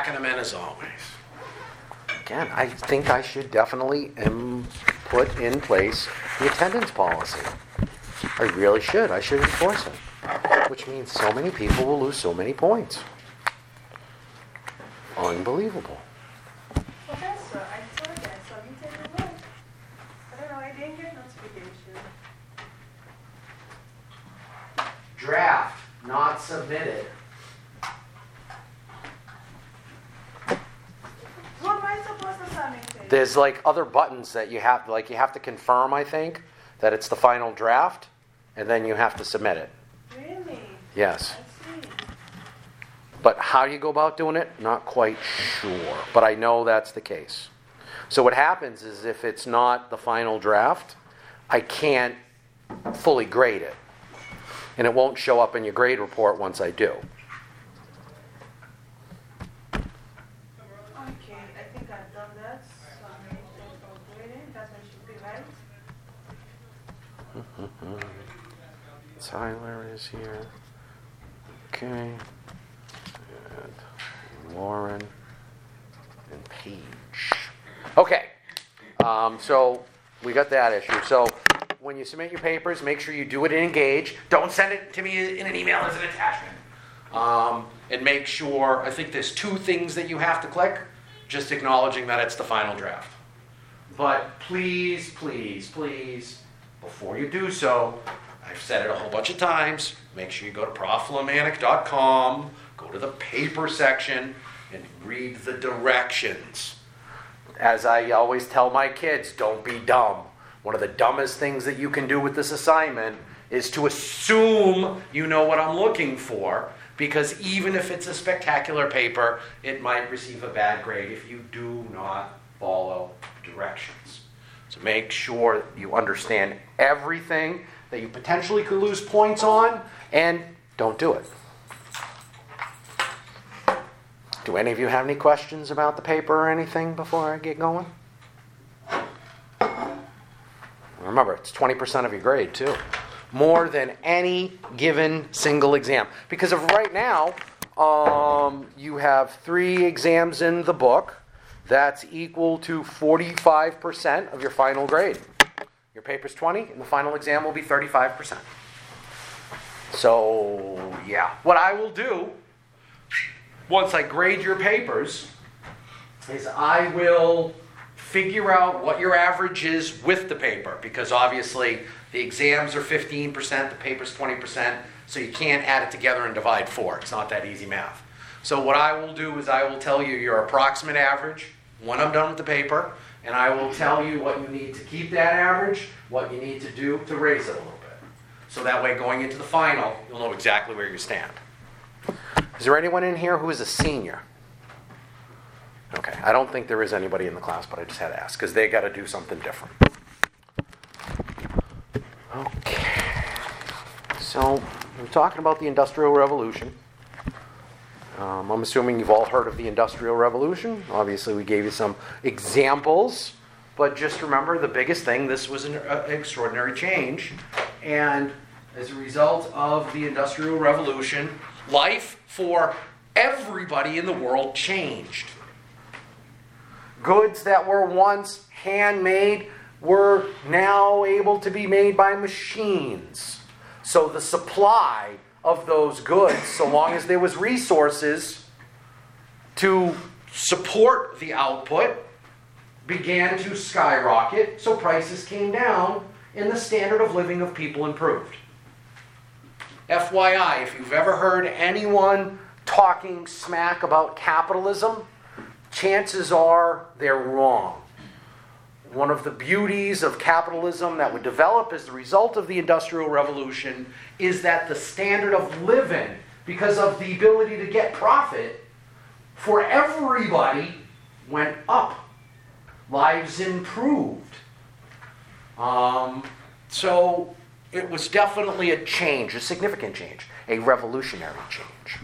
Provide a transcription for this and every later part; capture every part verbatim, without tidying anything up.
packing them in as always. Again, I think I should definitely um, put in place the attendance policy. I really should. I should enforce it. Which means so many people will lose so many points. Unbelievable. Professor, I told you I submitted the work. I don't know, I didn't get notification. Draft, not submitted. What am I supposed to submit? There's like other buttons that you have, like you have to confirm, I think, that it's the final draft, and then you have to submit it. Really? Yes. I see. But how you go about doing it, not quite sure. But I know that's the case. So what happens is if it's not the final draft, I can't fully grade it. And it won't show up in your grade report once I do. Okay, I think I've done that. Submission for grading. That's what should be right. Tyler is here. Okay. And Lauren and Paige. Okay. Um, so we got that issue. So when you submit your papers, make sure you do it in Engage. Don't send it to me in an email as an attachment. Um, and make sure, I think there's two things that you have to click, just acknowledging that it's the final draft. But please, please, please, before you do so, I've said it a whole bunch of times, make sure you go to prof lemanik dot com, go to the paper section, and read the directions. As I always tell my kids, don't be dumb. One of the dumbest things that you can do with this assignment is to assume you know what I'm looking for, because even if it's a spectacular paper, it might receive a bad grade if you do not follow directions. So make sure you understand everything that you potentially could lose points on, and don't do it. Do any of you have any questions about the paper or anything before I get going? Remember, it's twenty percent of your grade, too. More than any given single exam. Because of right now, um, you have three exams in the book. That's equal to forty-five percent of your final grade. Your paper's twenty, and the final exam will be thirty-five percent. So, yeah. What I will do, once I grade your papers, is I will figure out what your average is with the paper, because obviously the exams are fifteen percent, the paper's twenty percent, so you can't add it together and divide four. It's not that easy math. So what I will do is I will tell you your approximate average when I'm done with the paper, and I will tell you what you need to keep that average, what you need to do to raise it a little bit. So that way going into the final, you'll know exactly where you stand. Is there anyone in here who is a senior? Okay, I don't think there is anybody in the class, but I just had to ask, because they got to do something different. Okay, so we're talking about the Industrial Revolution. Um, I'm assuming you've all heard of the Industrial Revolution. Obviously, we gave you some examples, but just remember the biggest thing, this was an uh, extraordinary change. And as a result of the Industrial Revolution, life for everybody in the world changed. Goods that were once handmade were now able to be made by machines. So the supply of those goods, so long as there was resources to support the output, began to skyrocket, so prices came down and the standard of living of people improved. F Y I, if you've ever heard anyone talking smack about capitalism, chances are they're wrong. One of the beauties of capitalism that would develop as the result of the Industrial Revolution is that the standard of living, because of the ability to get profit, for everybody went up. Lives improved. Um, so it was definitely a change, a significant change, a revolutionary change.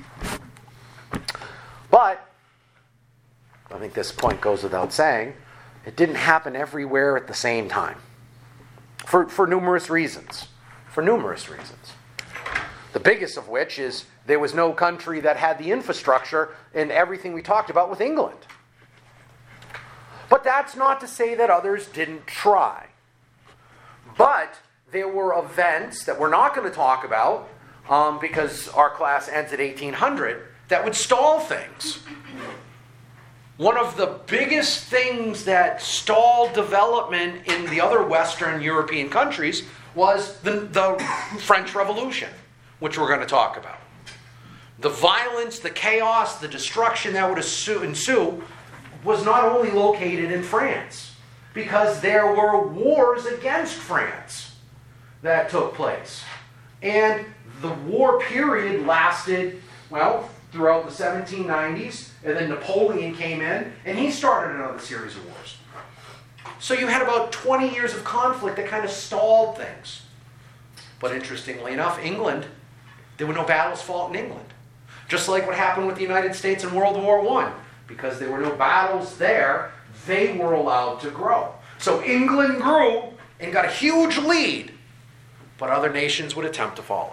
But I think this point goes without saying, it didn't happen everywhere at the same time. For, for numerous reasons. For numerous reasons. The biggest of which is there was no country that had the infrastructure and everything we talked about with England. But that's not to say that others didn't try. But there were events that we're not going to talk about um, because our class ends at eighteen hundred that would stall things. One of the biggest things that stalled development in the other Western European countries was the, the French Revolution, which we're going to talk about. The violence, the chaos, the destruction that would ensue was not only located in France, because there were wars against France that took place. And the war period lasted, well, throughout the seventeen nineties, and then Napoleon came in, and he started another series of wars. So you had about twenty years of conflict that kind of stalled things. But interestingly enough, England, there were no battles fought in England. Just like what happened with the United States in World War One. Because there were no battles there, they were allowed to grow. So England grew and got a huge lead, but other nations would attempt to follow.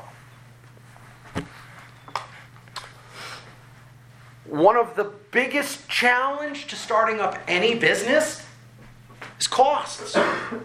One of the biggest challenge to starting up any business is costs.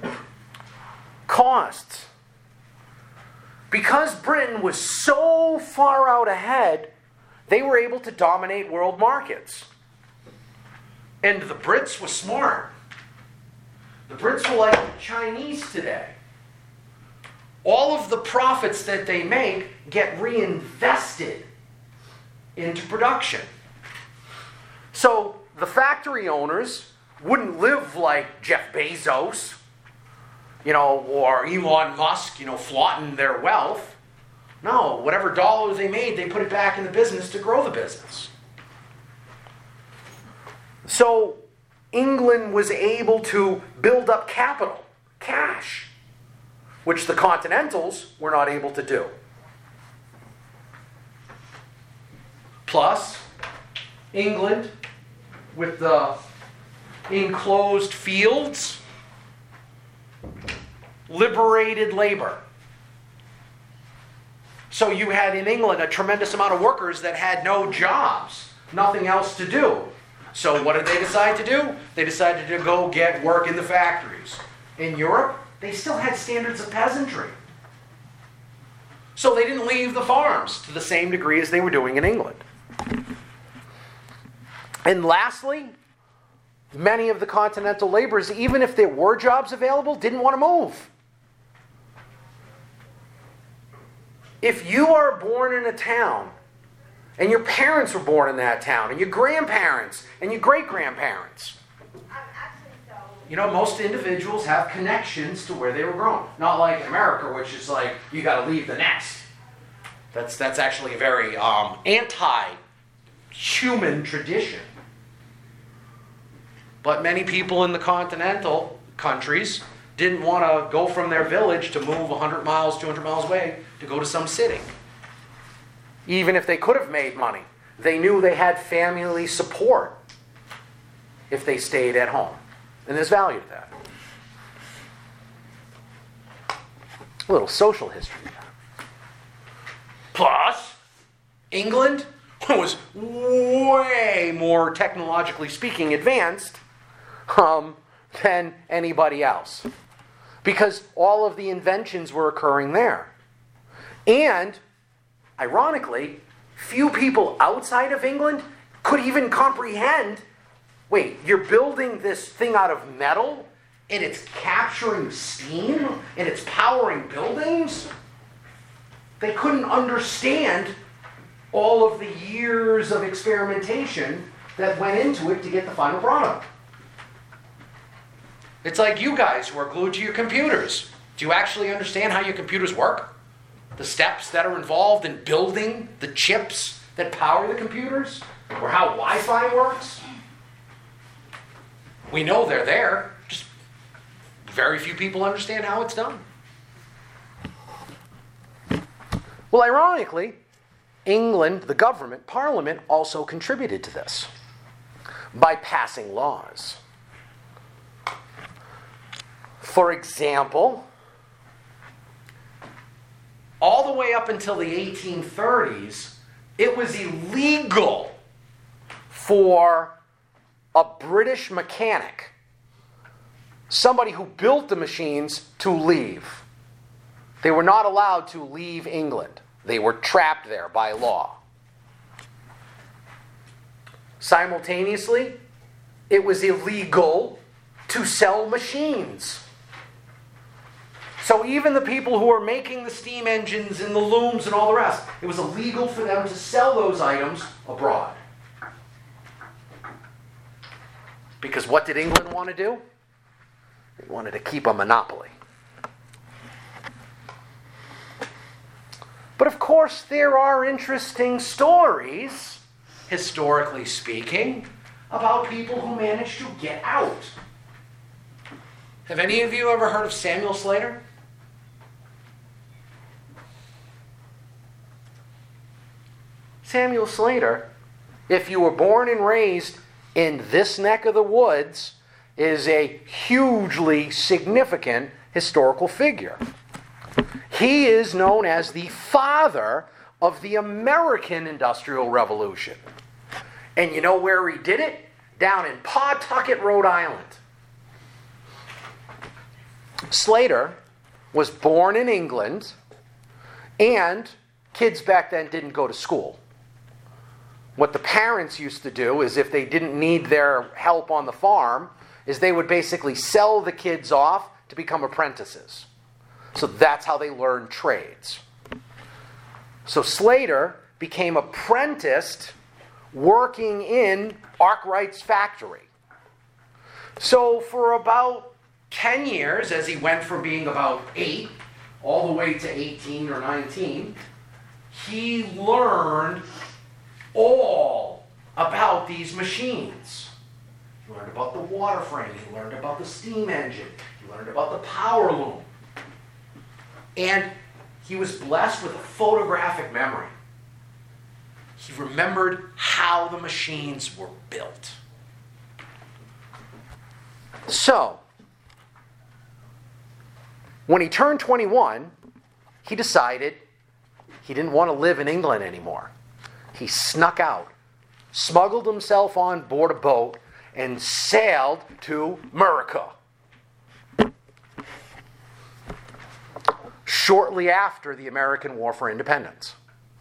Costs. Because Britain was so far out ahead, they were able to dominate world markets. And the Brits were smart. The Brits were like the Chinese today. All of the profits that they make get reinvested into production. So the factory owners wouldn't live like Jeff Bezos, you know, or Elon Musk, you know, flaunting their wealth. No, whatever dollar they made, they put it back in the business to grow the business. So England was able to build up capital, cash, which the Continentals were not able to do. Plus, England, with the enclosed fields, liberated labor. So you had in England a tremendous amount of workers that had no jobs, nothing else to do. So what did they decide to do? They decided to go get work in the factories. In Europe, they still had standards of peasantry. So they didn't leave the farms to the same degree as they were doing in England. And lastly, many of the continental laborers, even if there were jobs available, didn't want to move. If you are born in a town, and your parents were born in that town, and your grandparents, and your great-grandparents, you know, most individuals have connections to where they were grown. Not like in America, which is like, you got to leave the nest. That's, that's actually a very um, anti-human tradition. But many people in the continental countries didn't want to go from their village to move one hundred miles, two hundred miles away to go to some city. Even if they could have made money, they knew they had family support if they stayed at home. And there's value to that. A little social history. Plus, England was way more technologically speaking advanced um, than anybody else. Because all of the inventions were occurring there. And, ironically, few people outside of England could even comprehend, wait, you're building this thing out of metal and it's capturing steam and it's powering buildings? They couldn't understand all of the years of experimentation that went into it to get the final product. It's like you guys who are glued to your computers. Do you actually understand how your computers work? The steps that are involved in building the chips that power the computers? Or how Wi-Fi works? We know they're there. Just very few people understand how it's done. Well, ironically, England, the government, Parliament, also contributed to this by passing laws. For example, all the way up until the eighteen thirties, it was illegal for a British mechanic, somebody who built the machines, to leave. They were not allowed to leave England. They were trapped there by law. Simultaneously, it was illegal to sell machines. So even the people who were making the steam engines and the looms and all the rest, it was illegal for them to sell those items abroad. Because what did England want to do? They wanted to keep a monopoly. But of course, there are interesting stories, historically speaking, about people who managed to get out. Have any of you ever heard of Samuel Slater? Samuel Slater, if you were born and raised in this neck of the woods, is a hugely significant historical figure. He is known as the father of the American Industrial Revolution. And you know where he did it? Down in Pawtucket, Rhode Island. Slater was born in England, and kids back then didn't go to school. What the parents used to do is, if they didn't need their help on the farm, is they would basically sell the kids off to become apprentices. So that's how they learned trades. So Slater became apprenticed working in Arkwright's factory. So for about ten years, as he went from being about eight all the way to eighteen or nineteen, he learned all about these machines. He learned about the water frame, he learned about the steam engine, he learned about the power loom. And he was blessed with a photographic memory. He remembered how the machines were built. So, when he turned twenty-one, he decided he didn't want to live in England anymore. He snuck out, smuggled himself on board a boat, and sailed to America. Shortly after the American War for Independence.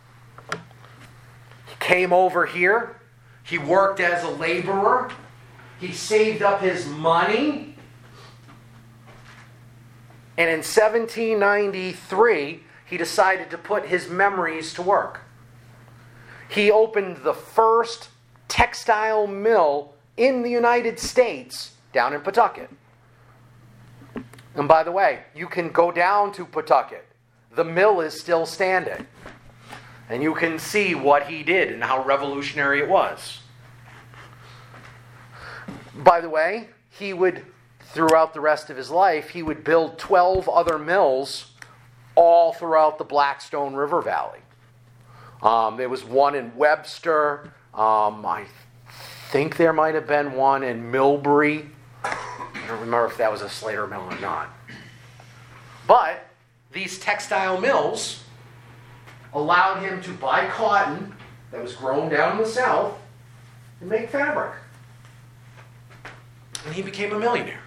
He came over here. He worked as a laborer. He saved up his money. And in seventeen ninety-three, he decided to put his memories to work. He opened the first textile mill in the United States down in Pawtucket. And by the way, you can go down to Pawtucket. The mill is still standing. And you can see what he did and how revolutionary it was. By the way, he would, throughout the rest of his life, he would build twelve other mills all throughout the Blackstone River Valley. Um, there was one in Webster. Um, I think there might have been one in Millbury. I don't remember if that was a Slater mill or not. But these textile mills allowed him to buy cotton that was grown down in the South and make fabric. And he became a millionaire.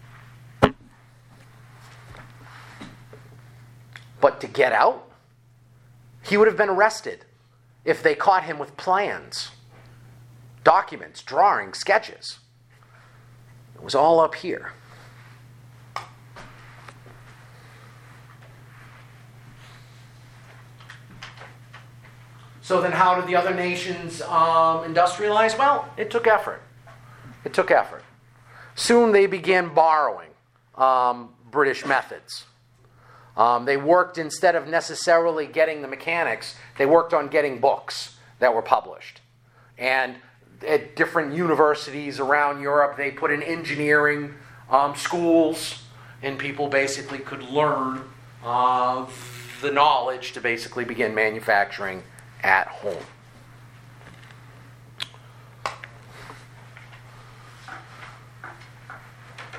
But to get out, he would have been arrested if they caught him with plans, documents, drawings, sketches. It was all up here. So then how did the other nations um, industrialize? Well, it took effort. It took effort. Soon they began borrowing um, British methods. Um, they worked, instead of necessarily getting the mechanics, they worked on getting books that were published. And at different universities around Europe, they put in engineering um, schools, and people basically could learn uh, the knowledge to basically begin manufacturing at home.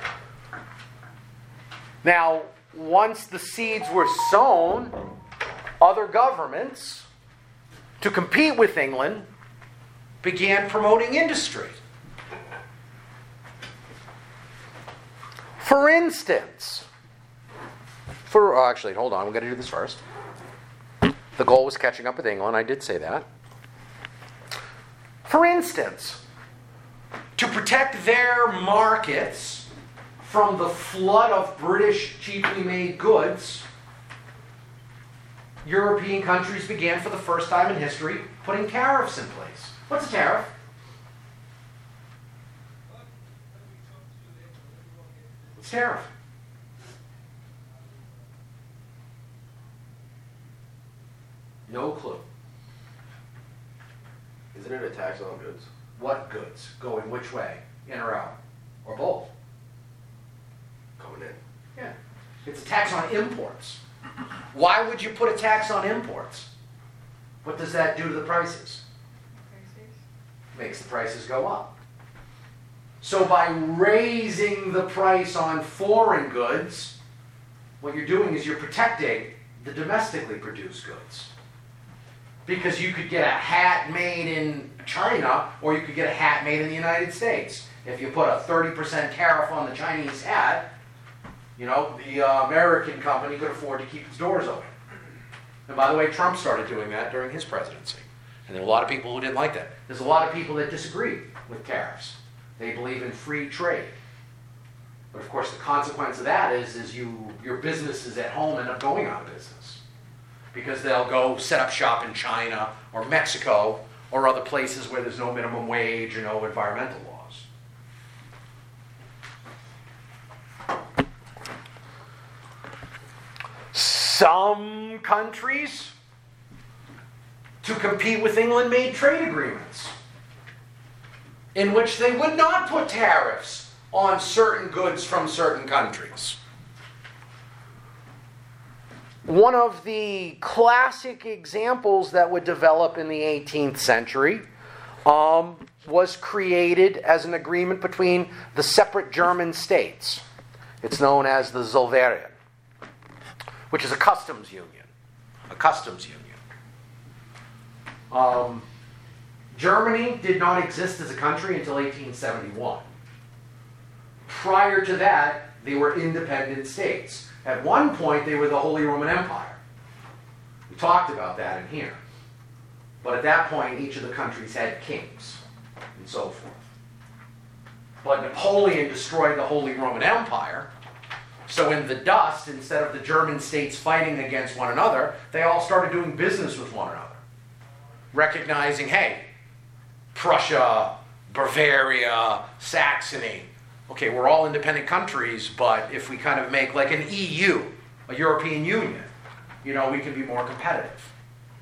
Now, once the seeds were sown, other governments, to compete with England, began promoting industry. For instance, for oh, actually, hold on, we've got to do this first. The goal was catching up with England, I did say that. For instance, to protect their markets from the flood of British cheaply made goods, European countries began for the first time in history putting tariffs in place. What's a tariff? What's a tariff? No clue. Isn't it a tax on goods? What goods? Going which way? In or out? Or both? Coming in. Yeah. It's a tax on imports. Why would you put a tax on imports? What does that do to the prices? Makes the prices go up. So by raising the price on foreign goods, what you're doing is you're protecting the domestically produced goods. Because you could get a hat made in China, or you could get a hat made in the United States. If you put a thirty percent tariff on the Chinese hat, you know, the uh, American company could afford to keep its doors open. And by the way, Trump started doing that during his presidency. And there were a lot of people who didn't like that. There's a lot of people that disagree with tariffs. They believe in free trade. But of course, the consequence of that is, is you, your businesses at home end up going out of business. Because they'll go set up shop in China or Mexico or other places where there's no minimum wage or no environmental laws. Some countries, to compete with England, made trade agreements in which they would not put tariffs on certain goods from certain countries. One of the classic examples that would develop in the eighteenth century um, was created as an agreement between the separate German states. It's known as the Zollverein, which is a customs union. A customs union. Um, Germany did not exist as a country until eighteen seventy-one. Prior to that, they were independent states. At one point, they were the Holy Roman Empire. We talked about that in here. But at that point, each of the countries had kings and so forth. But Napoleon destroyed the Holy Roman Empire. So in the dust, instead of the German states fighting against one another, they all started doing business with one another. Recognizing, hey, Prussia, Bavaria, Saxony, okay, we're all independent countries, but if we kind of make like an E U, a European Union, you know, we can be more competitive.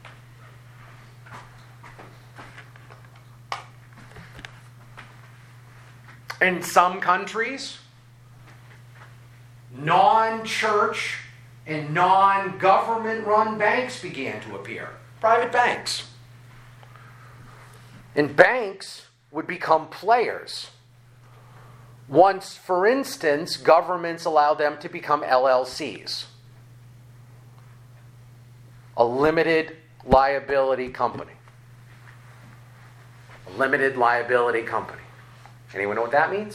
In some countries, non-church and non-government run banks began to appear. Private banks. And banks would become players once, for instance, governments allowed them to become L L Cs. A limited liability company. A limited liability company. Anyone know what that means?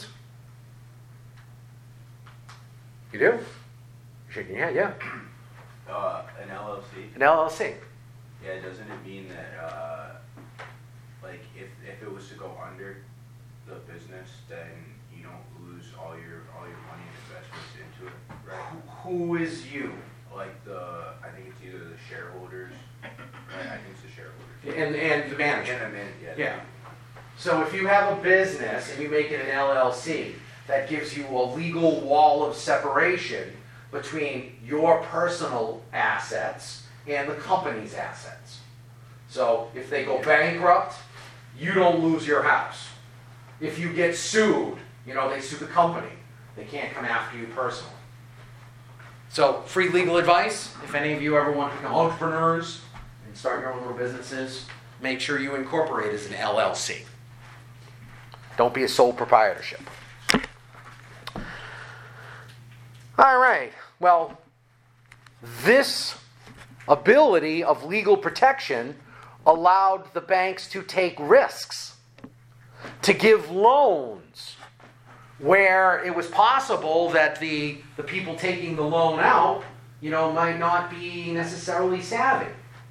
You do? You're shaking your head, yeah. Uh, an L L C? An L L C. Yeah, doesn't it mean that, uh, like, if, if it was to go under the business, then you don't lose all your all your money and investments into it, right? Who is you? Like the, I think it's either the shareholders, right? I think it's the shareholders. And, and the manager. And the man, yeah. Yeah. So if you have a business and you make it an L L C, that gives you a legal wall of separation between your personal assets and the company's assets. So if they go bankrupt, you don't lose your house. If you get sued, you know, they sue the company. They can't come after you personally. So free legal advice, if any of you ever want to become entrepreneurs and start your own little businesses, make sure you incorporate as an L L C. Don't be a sole proprietorship. All right. Well, this ability of legal protection allowed the banks to take risks, to give loans where it was possible that the, the people taking the loan out, you know, might not be necessarily savvy.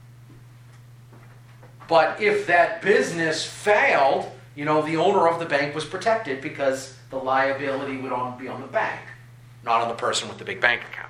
But if that business failed, you know, the owner of the bank was protected because the liability would on, be on the bank, not on the person with the big bank account.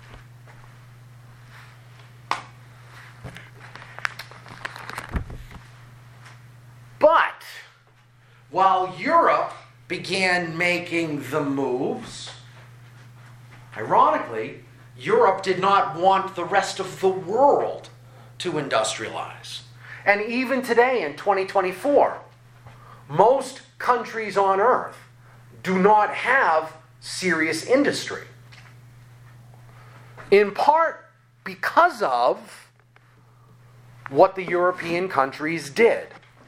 But while Europe began making the moves, ironically, Europe did not want the rest of the world to industrialize. And even today in twenty twenty-four, most countries on earth do not have serious industry. In part because of what the European countries did.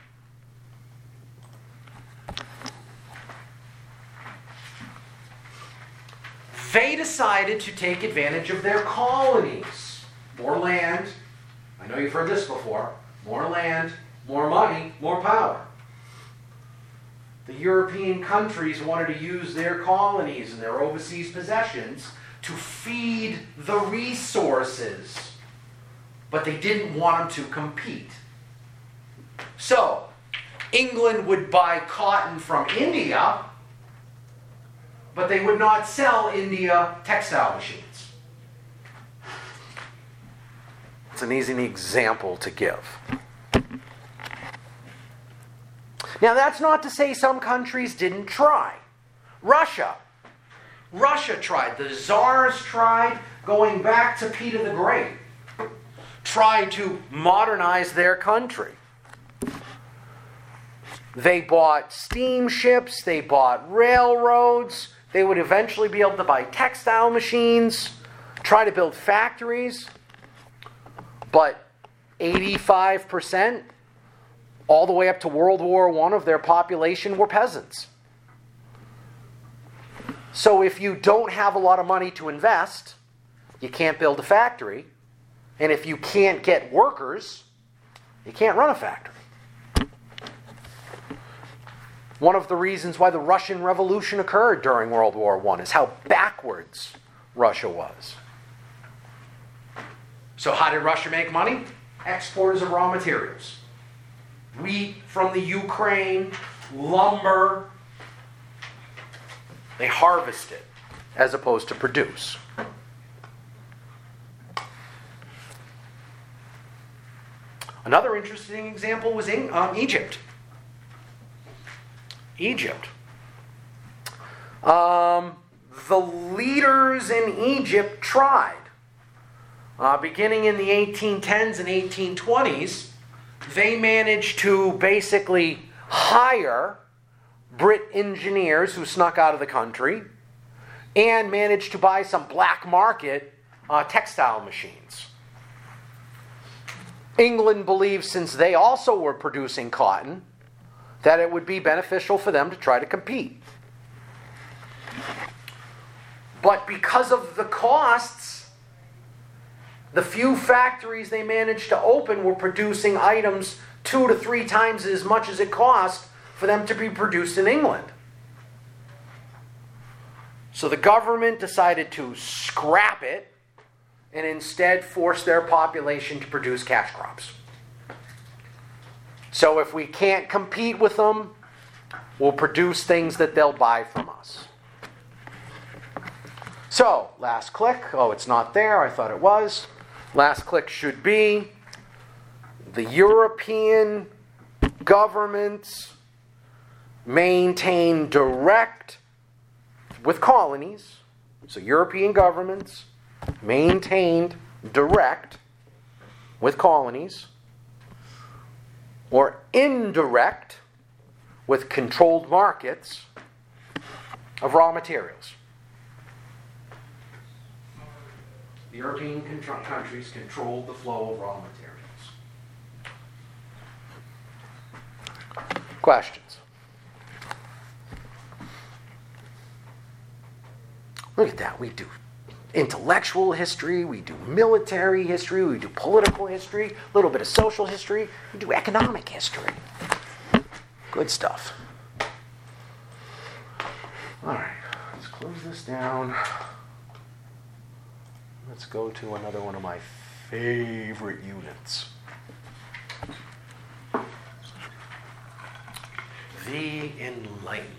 They decided to take advantage of their colonies. More land. I know you've heard this before. More land, more money, more power. The European countries wanted to use their colonies and their overseas possessions to feed the resources, but they didn't want them to compete. So, England would buy cotton from India, but they would not sell India textile machines. It's an easy example to give. Now, that's not to say some countries didn't try. Russia. Russia tried. The czars tried, going back to Peter the Great. Tried to modernize their country. They bought steamships, they bought railroads, they would eventually be able to buy textile machines, try to build factories, but eighty-five percent, all the way up to World War One of their population were peasants. So if you don't have a lot of money to invest, you can't build a factory, and if you can't get workers, you can't run a factory. One of the reasons why the Russian Revolution occurred during World War One is how backwards Russia was. So how did Russia make money? Exporters of raw materials. Wheat from the Ukraine, lumber. They harvest it as opposed to produce. Another interesting example was in um, Egypt. Egypt. Um, the leaders in Egypt tried. Uh, beginning in the eighteen tens and eighteen twenties, they managed to basically hire Brit engineers who snuck out of the country and managed to buy some black market uh, textile machines. England believed, since they also were producing cotton, that it would be beneficial for them to try to compete. But because of the costs, the few factories they managed to open were producing items two to three times as much as it cost for them to be produced in England. So the government decided to scrap it and instead force their population to produce cash crops. So if we can't compete with them, we'll produce things that they'll buy from us. So, last click. Oh, it's not there. I thought it was. Last click should be the European governments maintain direct with colonies. So European governments maintained direct with colonies, or indirect with controlled markets of raw materials. The European con- countries controlled the flow of raw materials. Questions? Look at that, we do intellectual history, we do military history, we do political history, a little bit of social history, we do economic history. Good stuff. All right, let's close this down. Let's go to another one of my favorite units. The Enlightenment.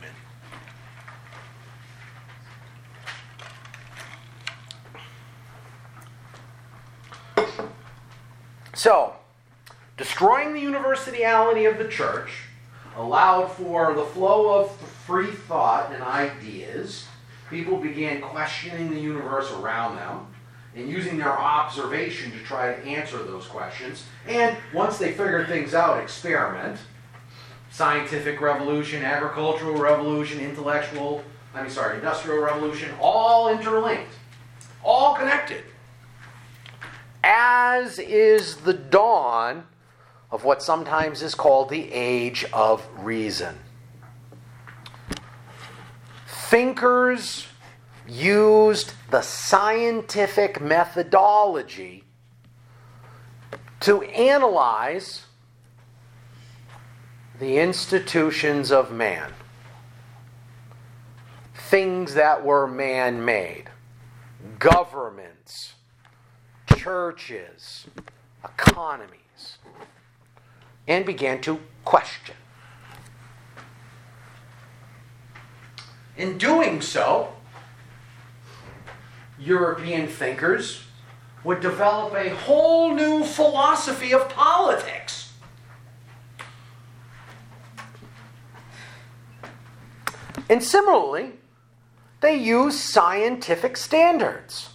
So, destroying the universality of the church allowed for the flow of free thought and ideas. People began questioning the universe around them and using their observation to try to answer those questions. And once they figured things out, experiment. Scientific revolution, agricultural revolution, intellectual, I mean, sorry, industrial revolution, all interlinked, all connected. As is the dawn of what sometimes is called the Age of Reason. Thinkers used the scientific methodology to analyze the institutions of man. Things that were man-made. Governments, churches, economies, and began to question. In doing so, European thinkers would develop a whole new philosophy of politics. And similarly, they use scientific standards.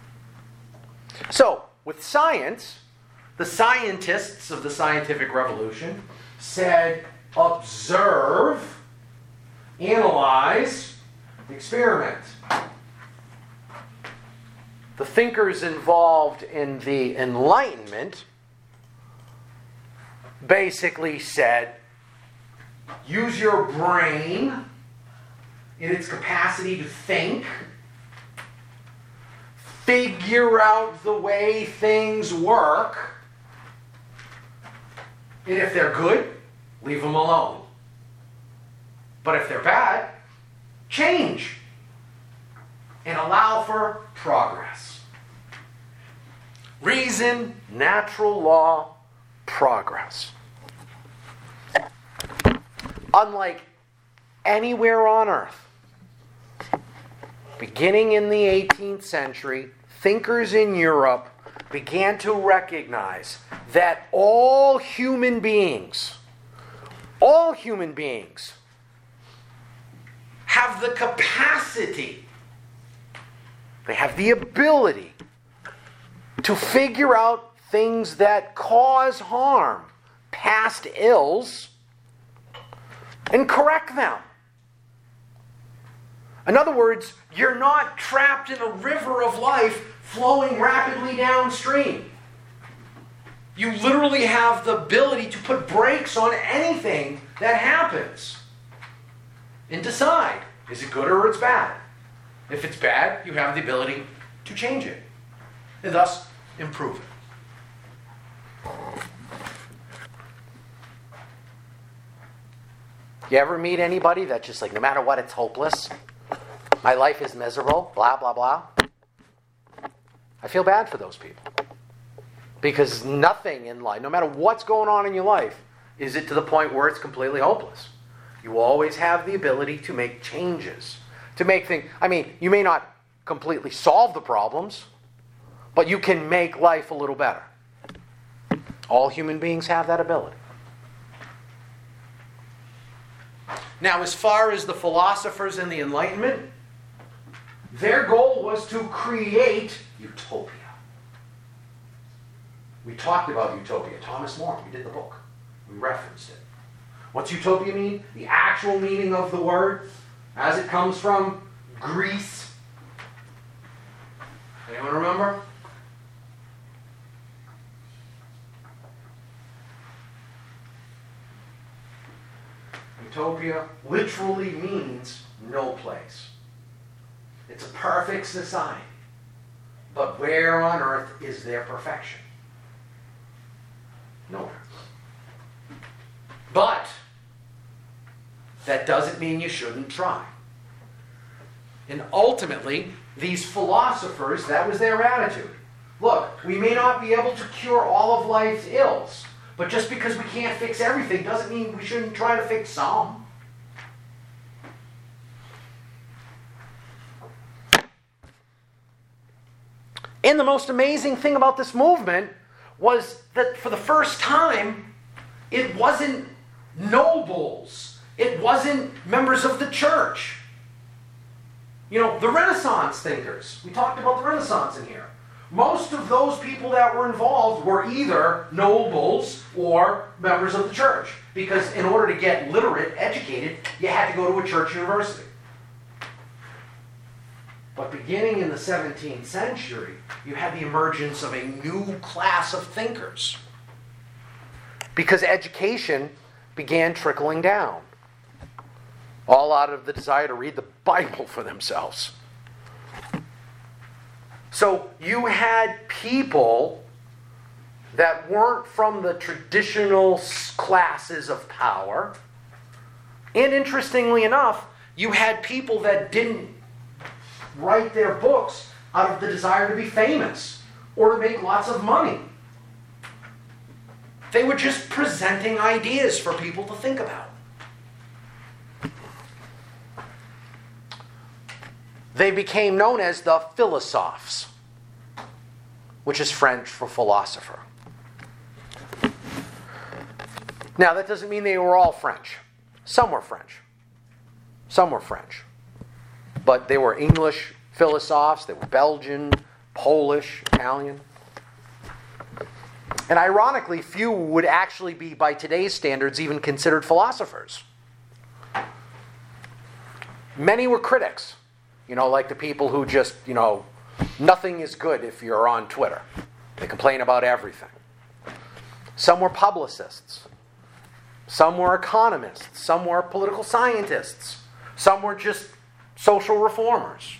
So, with science, the scientists of the scientific revolution said, observe, analyze, experiment. The thinkers involved in the Enlightenment basically said, use your brain in its capacity to think, figure out the way things work, and if they're good, leave them alone. But if they're bad, change and allow for progress. Reason, natural law, progress. Unlike anywhere on earth, beginning in the eighteenth century, thinkers in Europe began to recognize that all human beings, all human beings, have the capacity, they have the ability to figure out things that cause harm, past ills, and correct them. In other words, you're not trapped in a river of life flowing rapidly downstream. You literally have the ability to put brakes on anything that happens and decide, is it good or it's bad? If it's bad, you have the ability to change it and thus improve it. You ever meet anybody that's just like, no matter what, it's hopeless? My life is miserable, blah, blah, blah. I feel bad for those people. Because nothing in life, no matter what's going on in your life, is it to the point where it's completely hopeless. You always have the ability to make changes. To make things, I mean, you may not completely solve the problems, but you can make life a little better. All human beings have that ability. Now, as far as the philosophers in the Enlightenment, their goal was to create utopia. We talked about utopia. Thomas More, we did the book. We referenced it. What's utopia mean? The actual meaning of the word, as it comes from Greece. Anyone remember? Utopia literally means no place. It's a perfect society. But where on earth is there perfection? Nowhere. But that doesn't mean you shouldn't try. And ultimately, these philosophers, that was their attitude. Look, we may not be able to cure all of life's ills, but just because we can't fix everything doesn't mean we shouldn't try to fix some. And the most amazing thing about this movement was that for the first time, it wasn't nobles. It wasn't members of the church. You know, the Renaissance thinkers. We talked about the Renaissance in here. Most of those people that were involved were either nobles or members of the church. Because in order to get literate, educated, you had to go to a church university. But beginning in the seventeenth century, you had the emergence of a new class of thinkers. Because education began trickling down. All out of the desire to read the Bible for themselves. So you had people that weren't from the traditional classes of power. And interestingly enough, you had people that didn't write their books out of the desire to be famous or to make lots of money. They were just presenting ideas for people to think about. They became known as the philosophes, which is French for philosopher. Now, that doesn't mean they were all French. Some were French. Some were French. But they were English philosophes. They were Belgian, Polish, Italian. And ironically, few would actually be, by today's standards, even considered philosophers. Many were critics. You know, like the people who just, you know, nothing is good if you're on Twitter. They complain about everything. Some were publicists. Some were economists. Some were political scientists. Some were just social reformers.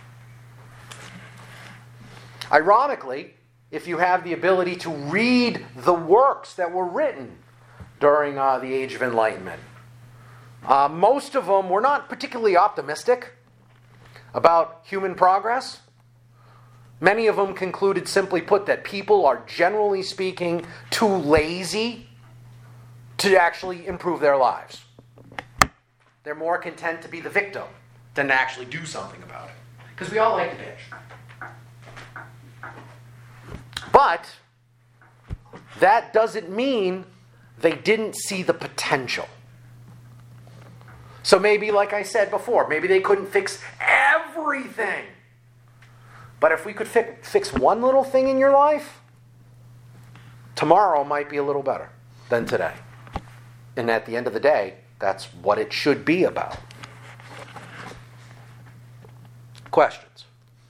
Ironically, if you have the ability to read the works that were written during uh, the Age of Enlightenment, uh, most of them were not particularly optimistic about human progress. Many of them concluded, simply put, that people are, generally speaking, too lazy to actually improve their lives. They're more content to be the victim than to actually do something about it. Because we all like to bitch. But that doesn't mean they didn't see the potential. So maybe, like I said before, maybe they couldn't fix everything. But if we could fi- fix one little thing in your life, tomorrow might be a little better than today. And at the end of the day, that's what it should be about. Questions?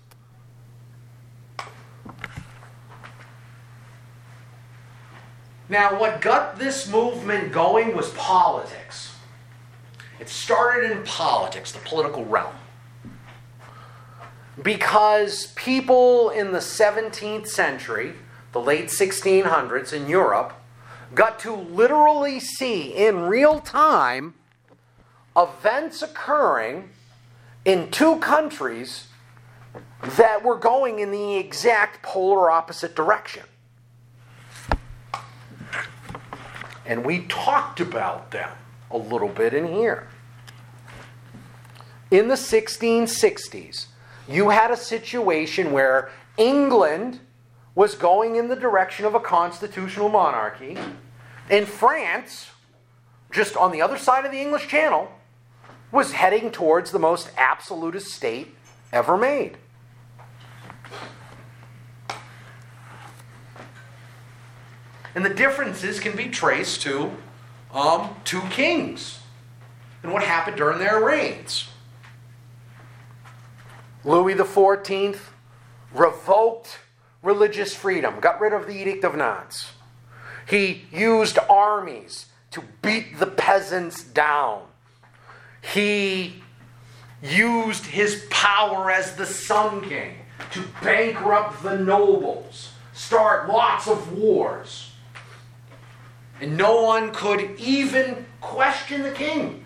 Now, what got this movement going was politics. It started in politics, the political realm. Because people in the seventeenth century, the late sixteen hundreds in Europe, got to literally see in real time events occurring in two countries that were going in the exact polar opposite direction. And we talked about them a little bit in here. In the sixteen sixties, you had a situation where England was going in the direction of a constitutional monarchy, and France, just on the other side of the English Channel, was heading towards the most absolutist state ever made. And the differences can be traced to um, two kings and what happened during their reigns. Louis the fourteenth revoked religious freedom, got rid of the Edict of Nantes. He used armies to beat the peasants down. He used his power as the Sun King to bankrupt the nobles, start lots of wars. And no one could even question the king.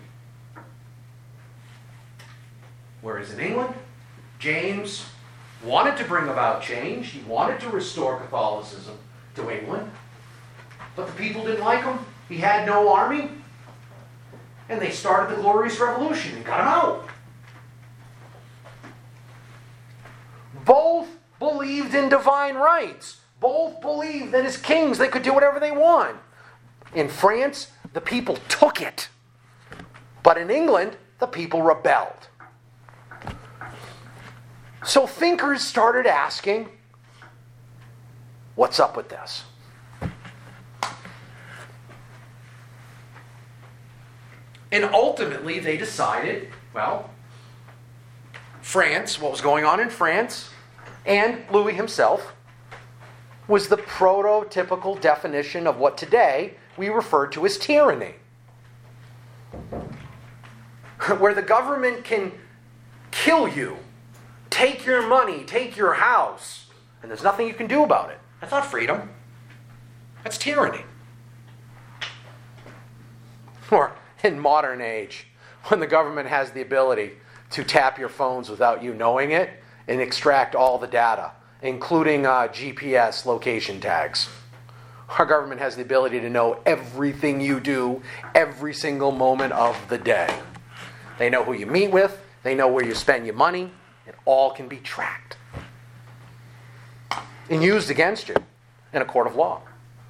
Whereas in England, James wanted to bring about change. He wanted to restore Catholicism to England. But the people didn't like him. He had no army. And they started the Glorious Revolution and got him out. Both believed in divine rights. Both believed that as kings they could do whatever they want. In France, the people took it. But in England, the people rebelled. So thinkers started asking, what's up with this? And ultimately they decided, well, France, what was going on in France, and Louis himself, was the prototypical definition of what today we refer to as tyranny. Where the government can kill you, take your money, take your house, and there's nothing you can do about it. That's not freedom. That's tyranny. Or in modern age, when the government has the ability to tap your phones without you knowing it and extract all the data, including uh, G P S location tags. Our government has the ability to know everything you do every single moment of the day. They know who you meet with. They know where you spend your money. It all can be tracked and used against you in a court of law.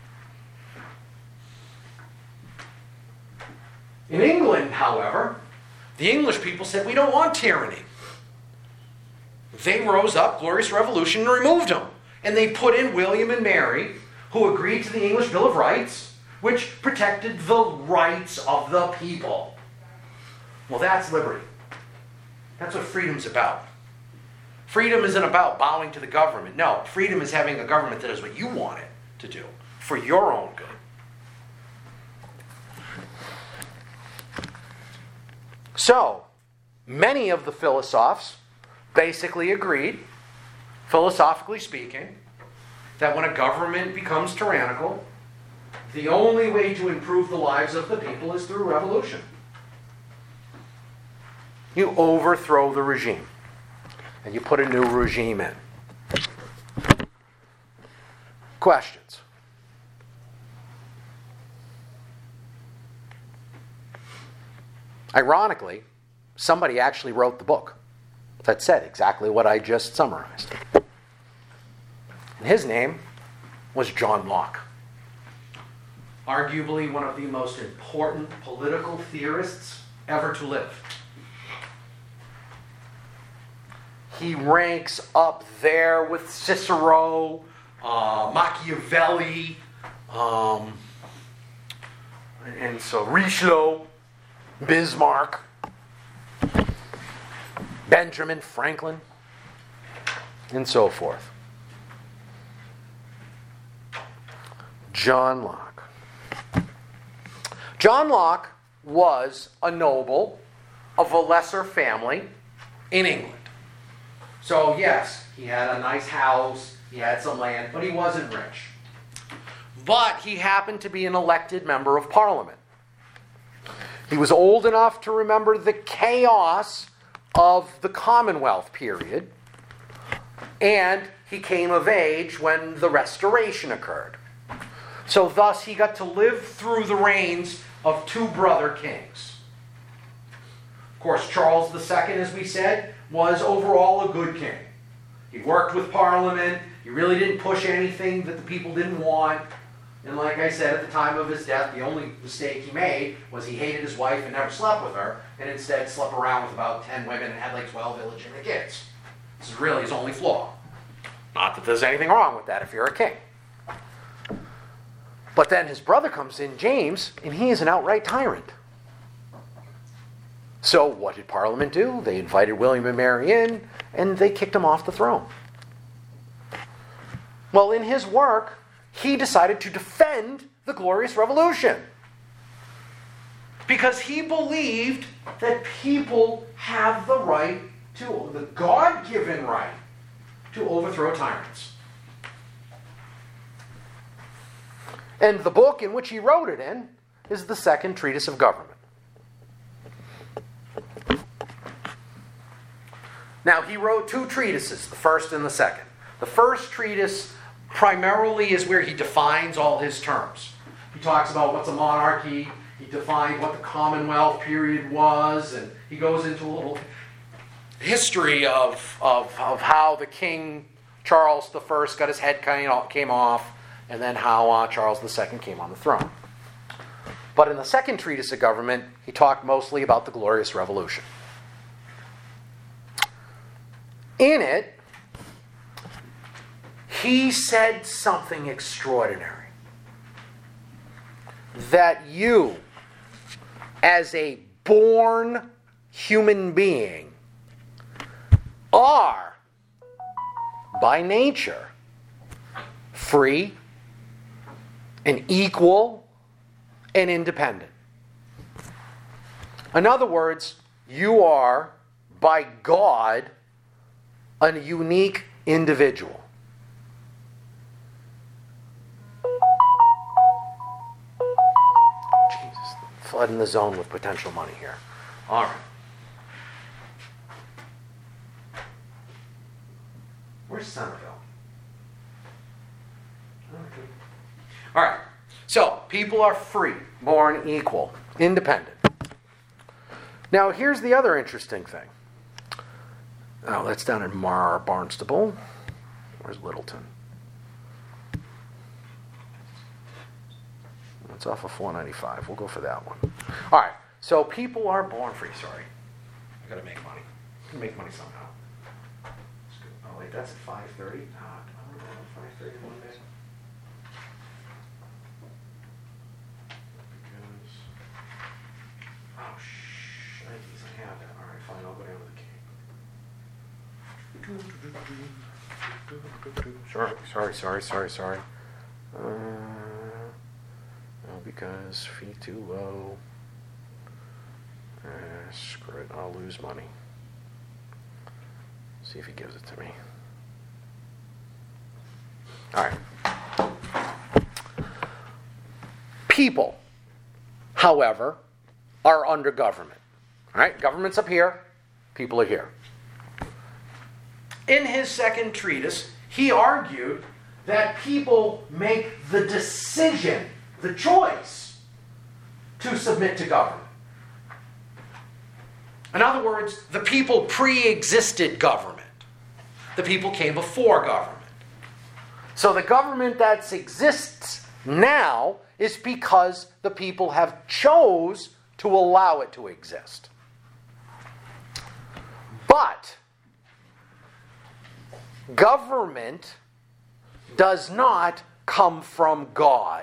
In England, however, the English people said, we don't want tyranny. They rose up, Glorious Revolution, and removed them. And they put in William and Mary, who agreed to the English Bill of Rights, which protected the rights of the people. Well, that's liberty. That's what freedom's about. Freedom isn't about bowing to the government. No, freedom is having a government that does what you want it to do for your own good. So, many of the philosophers basically agreed, philosophically speaking, that when a government becomes tyrannical, the only way to improve the lives of the people is through revolution. You overthrow the regime, and you put a new regime in. Questions? Ironically, somebody actually wrote the book that said exactly what I just summarized. And his name was John Locke. Arguably one of the most important political theorists ever to live. He ranks up there with Cicero, uh, Machiavelli, um, and so Richelieu, Bismarck, Benjamin Franklin, and so forth. John Locke. John Locke was a noble of a lesser family in England. So yes, he had a nice house, he had some land, but he wasn't rich. But he happened to be an elected member of Parliament. He was old enough to remember the chaos of the Commonwealth period, and he came of age when the Restoration occurred. So thus he got to live through the reigns of two brother kings. Of course, Charles the Second, as we said, was overall a good king. He worked with Parliament. He really didn't push anything that the people didn't want. And like I said, at the time of his death, the only mistake he made was he hated his wife and never slept with her, and instead slept around with about ten women and had like twelve illegitimate kids. This is really his only flaw. Not that there's anything wrong with that if you're a king. But then his brother comes in, James, and he is an outright tyrant. So what did Parliament do? They invited William and Mary in, and they kicked him off the throne. Well, in his work, he decided to defend the Glorious Revolution. Because he believed that people have the right to, the God-given right, to overthrow tyrants. And the book in which he wrote it in is the Second Treatise of Government. Now, he wrote two treatises, the first and the second. The first treatise primarily is where he defines all his terms. He talks about what's a monarchy, he defines what the Commonwealth period was, and he goes into a little history of, of, of how the King Charles the First got his head came off, and then how uh, Charles the Second came on the throne. But in the second treatise of government, he talked mostly about the Glorious Revolution. In it, he said something extraordinary. That you, as a born human being, are, by nature, free and equal and independent. In other words, you are, by God, a unique individual. Jesus, flooding the zone with potential money here. All right. Where's Centerville? Okay. All right. So, people are free, born equal, independent. Now, here's the other interesting thing. Oh, that's down in Mar Barnstable. Where's Littleton? That's off of four ninety-five. We'll go for that one. All right. So people are born free. Sorry. I got to make money. I can make money somehow. Oh, wait. That's at five thirty? Ah, do I want to go at five thirty one day? Because... Oh, shh. Nikes, I have that. All right, fine. I'll go down to the Sorry, sorry, sorry, sorry, sorry. Uh, no, because fee too low. Uh, screw it, I'll lose money. See if he gives it to me. All right. People, however, are under government. All right, government's up here, people are here. In his second treatise, he argued that people make the decision, the choice, to submit to government. In other words, the people pre-existed government. The people came before government. So the government that exists now is because the people have chose to allow it to exist. But government does not come from God.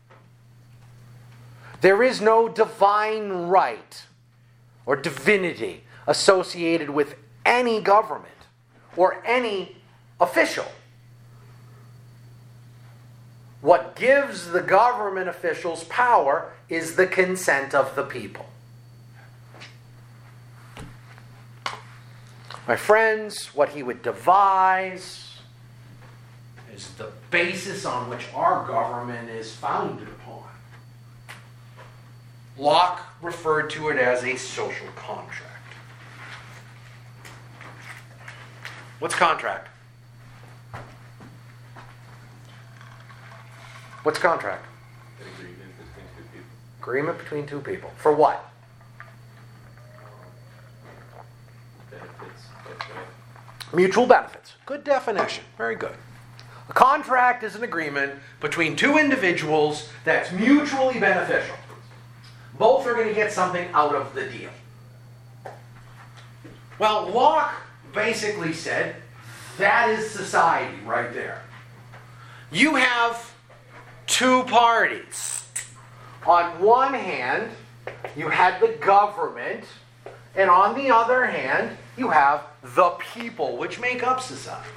There is no divine right or divinity associated with any government or any official. What gives the government officials power is the consent of the people. My friends, what he would devise is the basis on which our government is founded upon. Locke referred to it as a social contract. What's contract? What's contract? An agreement between two people. Agreement between two people. For what? Benefits. That's right. Mutual benefits. Good definition. Very good. A contract is an agreement between two individuals that's mutually beneficial. Both are going to get something out of the deal. Well, Locke basically said that is society right there. You have two parties. On one hand, you had the government, and on the other hand, you have the people, which make up society.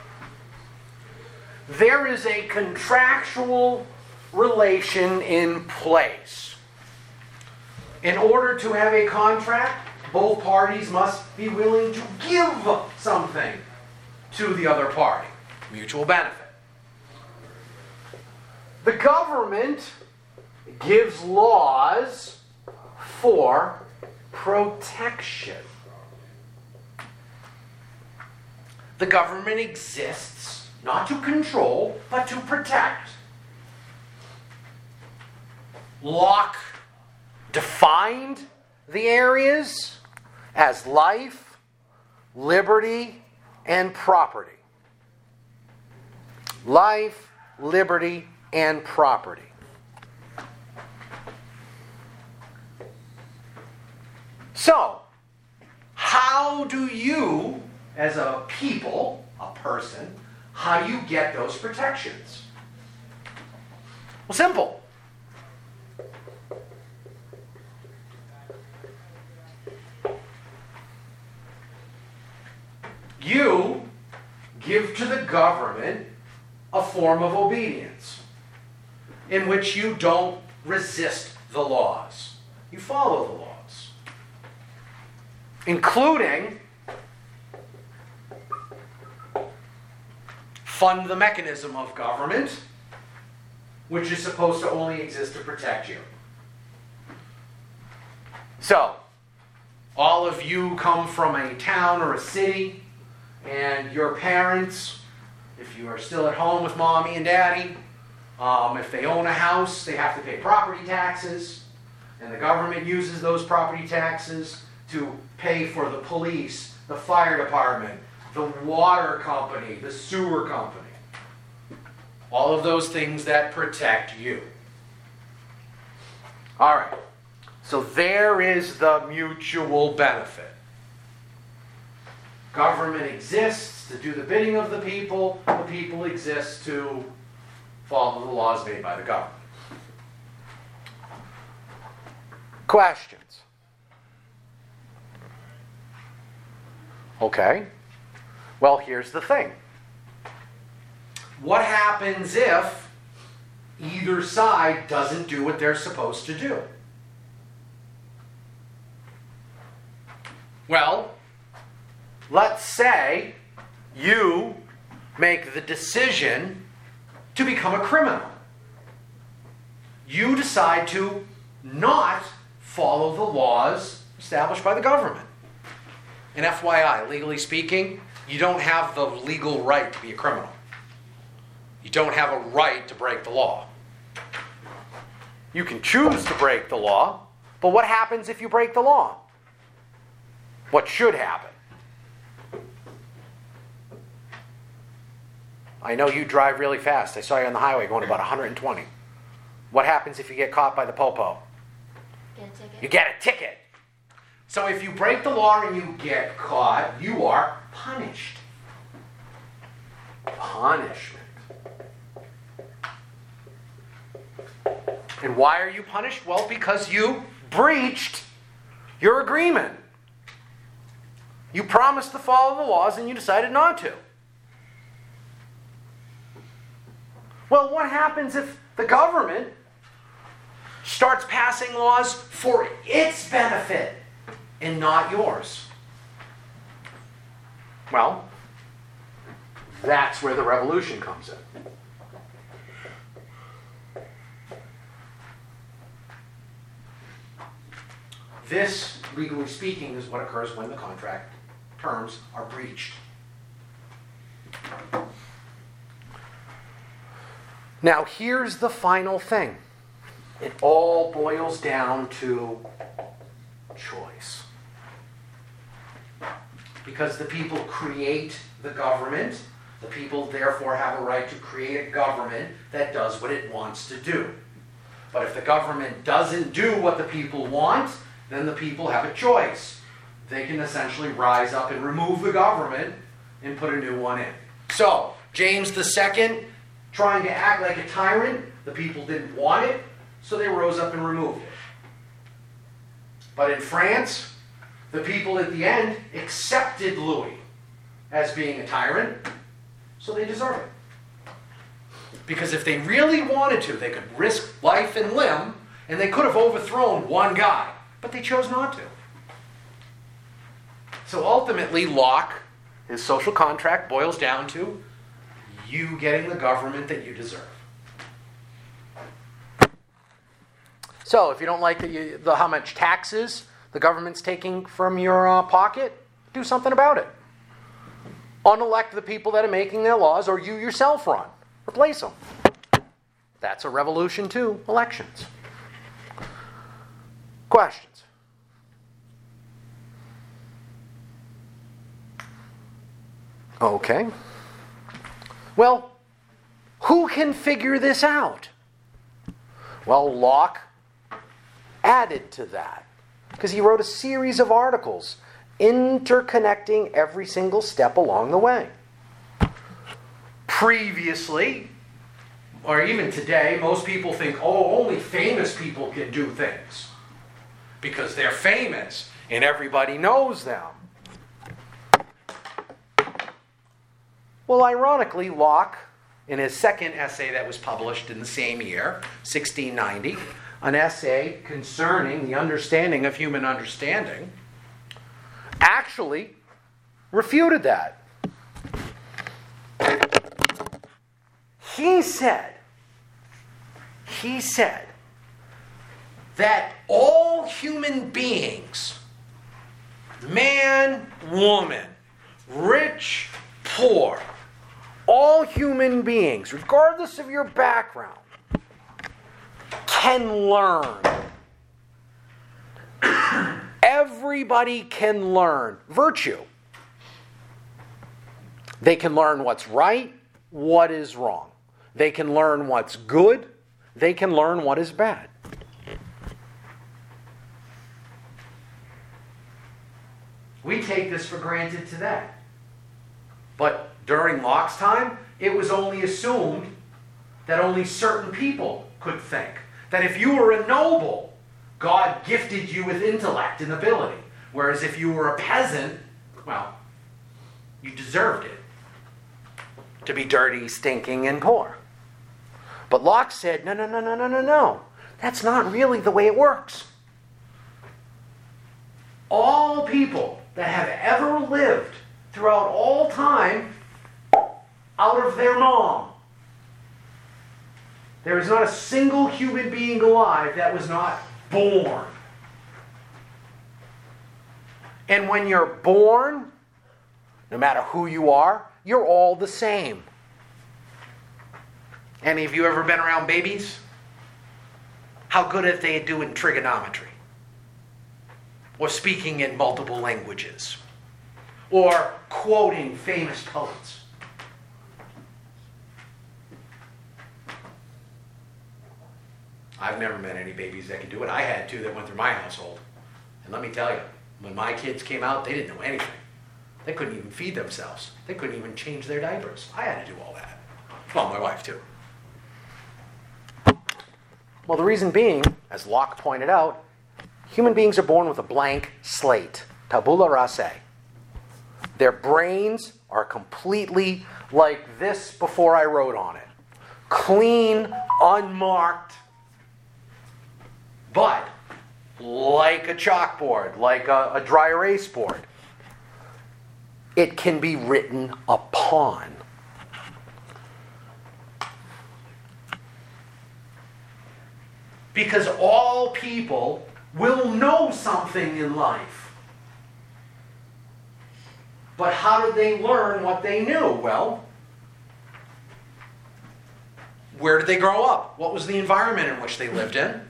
There is a contractual relation in place. In order to have a contract, both parties must be willing to give something to the other party. Mutual benefit. The government gives laws for protection. The government exists not to control, but to protect. Locke defined the areas as life, liberty, and property. Life, liberty, and property. So, how do you, as a people, a person, how do you get those protections? Well, simple. You give to the government a form of obedience in which you don't resist the laws. You follow the laws, including fund the mechanism of government, which is supposed to only exist to protect you. So, all of you come from a town or a city, and your parents, if you are still at home with mommy and daddy, um, if they own a house, they have to pay property taxes, and the government uses those property taxes to pay for the police, the fire department, the water company, the sewer company. All of those things that protect you. All right. So there is the mutual benefit. Government exists to do the bidding of the people. The people exist to follow the laws made by the government. Questions? Okay. Well, here's the thing. What happens if either side doesn't do what they're supposed to do? Well, let's say you make the decision to become a criminal. You decide to not follow the laws established by the government. And F Y I, legally speaking, you don't have the legal right to be a criminal. You don't have a right to break the law. You can choose to break the law, but what happens if you break the law? What should happen? I know you drive really fast. I saw you on the highway going about one hundred twenty. What happens if you get caught by the popo? Get a ticket. You get a ticket. So if you break the law and you get caught, you are punished. Punishment. And why are you punished? Well, because you breached your agreement. You promised to follow the laws and you decided not to. Well, what happens if the government starts passing laws for its benefit and not yours? Well, that's where the revolution comes in. This, legally speaking, is what occurs when the contract terms are breached. Now, here's the final thing. It all boils down to choice. Because the people create the government, the people therefore have a right to create a government that does what it wants to do. But if the government doesn't do what the people want, then the people have a choice. They can essentially rise up and remove the government and put a new one in. So, James the Second, trying to act like a tyrant, the people didn't want it, so they rose up and removed it. But in France, the people at the end accepted Louis as being a tyrant, so they deserve it. Because if they really wanted to, they could risk life and limb, and they could have overthrown one guy, but they chose not to. So ultimately, Locke, his social contract boils down to, you getting the government that you deserve. So if you don't like the, you, the how much taxes the government's taking from your uh, pocket, do something about it. Unelect the people that are making their laws, or you yourself run. Replace them. That's a revolution too, elections. Questions? Okay. Well, who can figure this out? Well, Locke added to that because he wrote a series of articles interconnecting every single step along the way. Previously, or even today, most people think, oh, only famous people can do things because they're famous and everybody knows them. Well, ironically, Locke, in his second essay that was published in the same year, sixteen ninety, an essay concerning the understanding of human understanding, actually refuted that. He said, he said that all human beings, man, woman, rich, poor, all human beings, regardless of your background, can learn. Everybody can learn virtue. They can learn what's right, what is wrong. They can learn what's good. They can learn what is bad. We take this for granted today. But during Locke's time, it was only assumed that only certain people could think. That if you were a noble, God gifted you with intellect and ability. Whereas if you were a peasant, well, you deserved it. To be dirty, stinking, and poor. But Locke said, no, no, no, no, no, no, no. That's not really the way it works. All people that have ever lived throughout all time out of their mom. There is not a single human being alive that was not born. And when you're born, no matter who you are, you're all the same. Any of you ever been around babies? How good are they at doing trigonometry? Or speaking in multiple languages? Or quoting famous poets? I've never met any babies that can do it. I had two that went through my household. And let me tell you, when my kids came out, they didn't know anything. They couldn't even feed themselves. They couldn't even change their diapers. I had to do all that. Well, my wife too. Well, the reason being, as Locke pointed out, human beings are born with a blank slate. Tabula rasa. Their brains are completely like this before I wrote on it. Clean, unmarked. But like a chalkboard, like a, a dry erase board, it can be written upon. Because all people will know something in life. But how did they learn what they knew? Well, where did they grow up? What was the environment in which they lived in?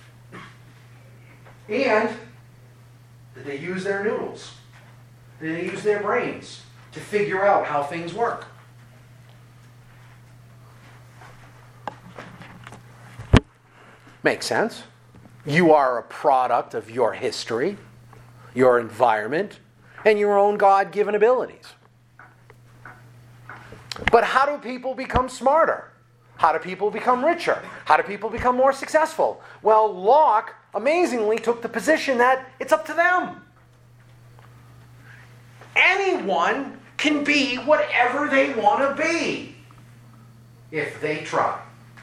And did they use their noodles? Did they use their brains to figure out how things work? Makes sense. You are a product of your history, your environment, and your own God-given abilities. But how do people become smarter? How do people become richer? How do people become more successful? Well, Locke amazingly took the position that it's up to them. Anyone can be whatever they want to be if they try.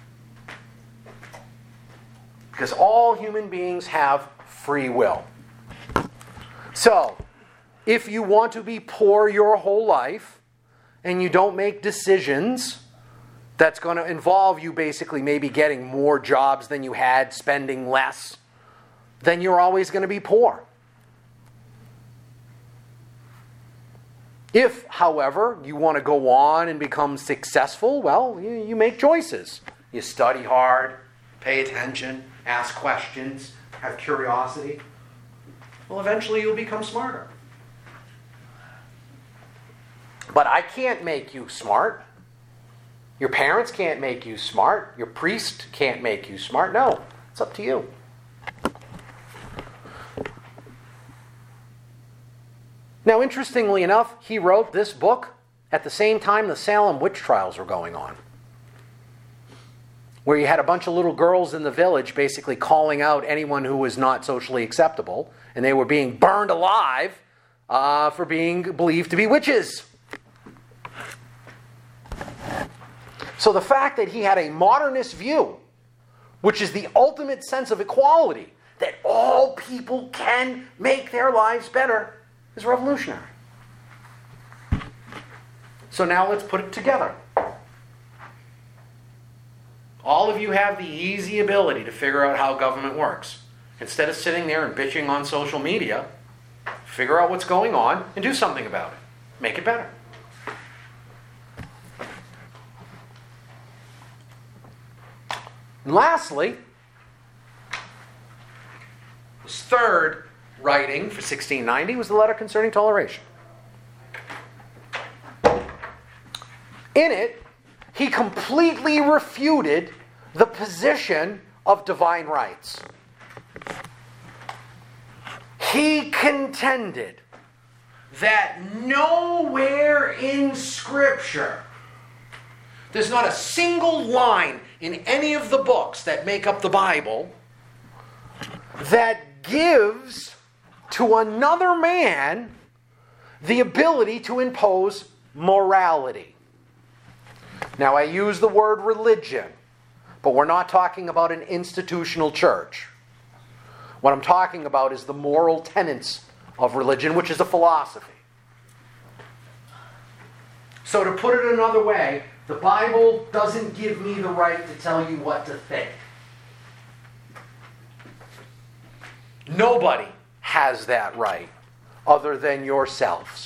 Because all human beings have free will. So, if you want to be poor your whole life and you don't make decisions that's going to involve you basically maybe getting more jobs than you had, spending less, then you're always going to be poor. If, however, you want to go on and become successful, well, you, you make choices. You study hard, pay attention, ask questions, have curiosity. Well, eventually you'll become smarter. But I can't make you smart. Your parents can't make you smart. Your priest can't make you smart. No, it's up to you. Now, interestingly enough, he wrote this book at the same time the Salem witch trials were going on, where you had a bunch of little girls in the village basically calling out anyone who was not socially acceptable, and they were being burned alive uh, for being believed to be witches. So the fact that he had a modernist view, which is the ultimate sense of equality, that all people can make their lives better, is revolutionary. So now let's put it together. All of you have the easy ability to figure out how government works. Instead of sitting there and bitching on social media, figure out what's going on and do something about it. Make it better. And lastly, his third writing for sixteen ninety was the letter concerning toleration. In it, he completely refuted the position of divine rights. He contended that nowhere in Scripture, there's not a single line in any of the books that make up the Bible that gives to another man the ability to impose morality. Now, I use the word religion, but we're not talking about an institutional church. What I'm talking about is the moral tenets of religion, which is a philosophy. So to put it another way, the Bible doesn't give me the right to tell you what to think. Nobody has that right other than yourselves.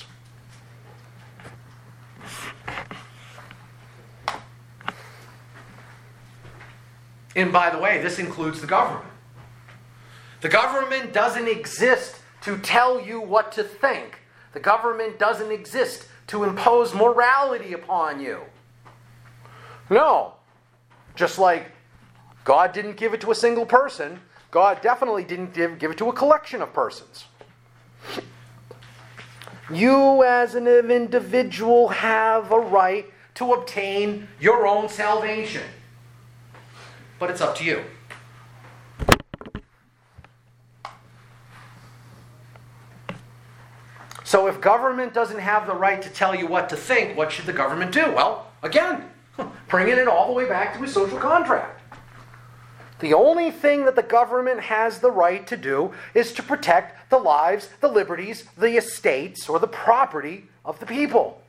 And by the way, this includes the government. The government doesn't exist to tell you what to think. The government doesn't exist to impose morality upon you. No. Just like God didn't give it to a single person, God definitely didn't give, give it to a collection of persons. You as an individual have a right to obtain your own salvation. But it's up to you. So if government doesn't have the right to tell you what to think, what should the government do? Well, again, bringing it all the way back to a social contract. The only thing that the government has the right to do is to protect the lives, the liberties, the estates, or the property of the people.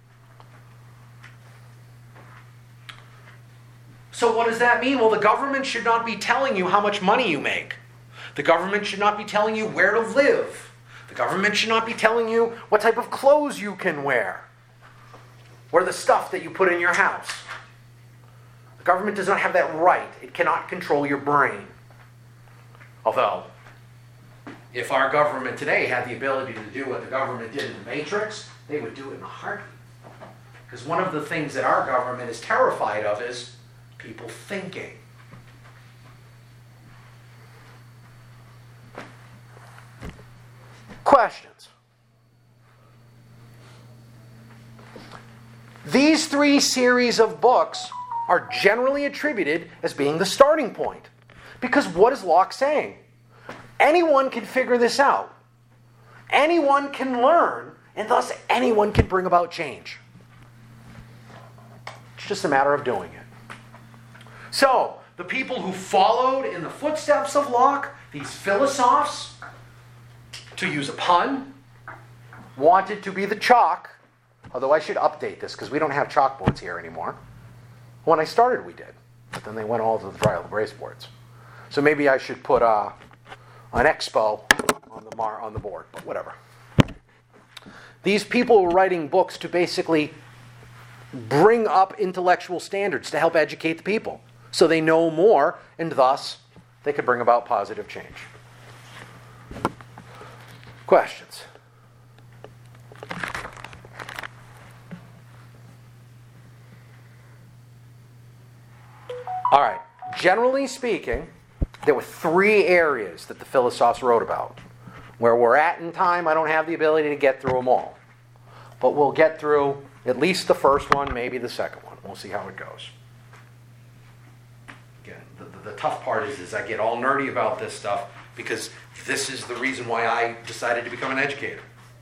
So what does that mean? Well, the government should not be telling you how much money you make. The government should not be telling you where to live. The government should not be telling you what type of clothes you can wear, or the stuff that you put in your house. The government does not have that right. It cannot control your brain. Although, if our government today had the ability to do what the government did in the Matrix, they would do it in a heartbeat. Because one of the things that our government is terrified of is people thinking. Questions? These three series of books are generally attributed as being the starting point. Because what is Locke saying? Anyone can figure this out. Anyone can learn, and thus anyone can bring about change. It's just a matter of doing it. So, the people who followed in the footsteps of Locke, these philosophers, to use a pun, wanted to be the chalk, although I should update this because we don't have chalkboards here anymore. When I started, we did. But then they went all to the trial of brace boards. So maybe I should put uh, an expo on the mar- on the board, but whatever. These people were writing books to basically bring up intellectual standards to help educate the people so they know more, and thus they could bring about positive change. Questions? All right. Generally speaking, there were three areas that the philosophes wrote about. Where we're at in time, I don't have the ability to get through them all. But we'll get through at least the first one, maybe the second one. We'll see how it goes. Again, the, the, the tough part is, is I get all nerdy about this stuff because this is the reason why I decided to become an educator.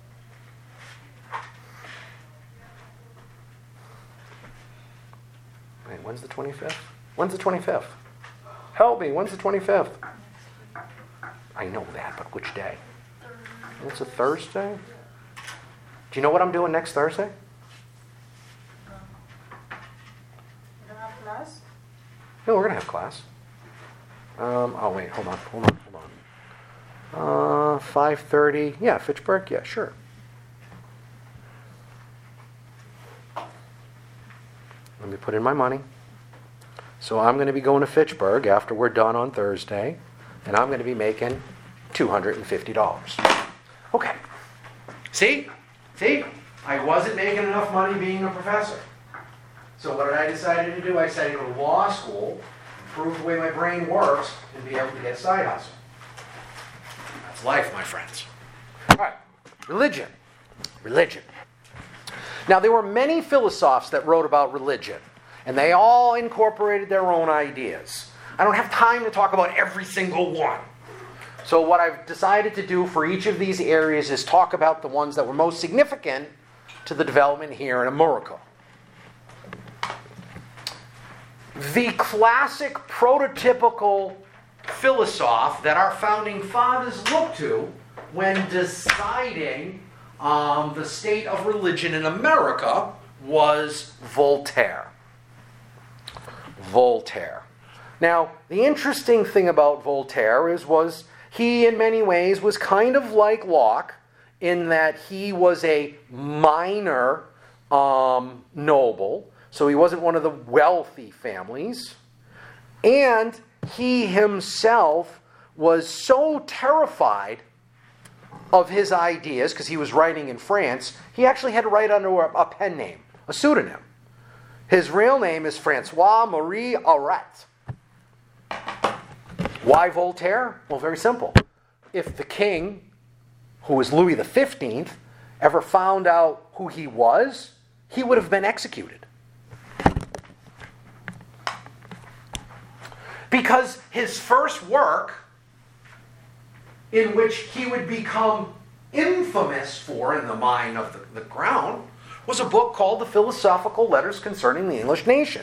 Wait, when's the twenty-fifth? When's the twenty-fifth? Help me, when's the twenty-fifth? I know that, but which day? It's a Thursday? Do you know what I'm doing next Thursday? You don't have class? No, we're going to have class. Um, oh, wait, hold on, hold on, hold on. Uh, five thirty. Yeah, Fitchburg? Yeah, sure. Let me put in my money. So I'm going to be going to Fitchburg after we're done on Thursday, and I'm going to be making two hundred fifty dollars. Okay. See? See? I wasn't making enough money being a professor. So what did I decide to do? I decided to go to law school, improve the way my brain works, and be able to get a side hustle. That's life, my friends. All right. Religion. Religion. Now, there were many philosophers that wrote about religion, and they all incorporated their own ideas. I don't have time to talk about every single one. So what I've decided to do for each of these areas is talk about the ones that were most significant to the development here in America. The classic prototypical philosopher that our founding fathers looked to when deciding um, the state of religion in America was Voltaire. Voltaire. Now, the interesting thing about Voltaire is was he, in many ways, was kind of like Locke in that he was a minor um, noble, so he wasn't one of the wealthy families, and he himself was so terrified of his ideas, because he was writing in France, he actually had to write under a, a pen name, a pseudonym. His real name is Francois Marie Arouet. Why Voltaire? Well, very simple. If the king, who was Louis the fifteenth, ever found out who he was, he would have been executed. Because his first work, in which he would become infamous for in the mind of the, the crown, was a book called The Philosophical Letters Concerning the English Nation.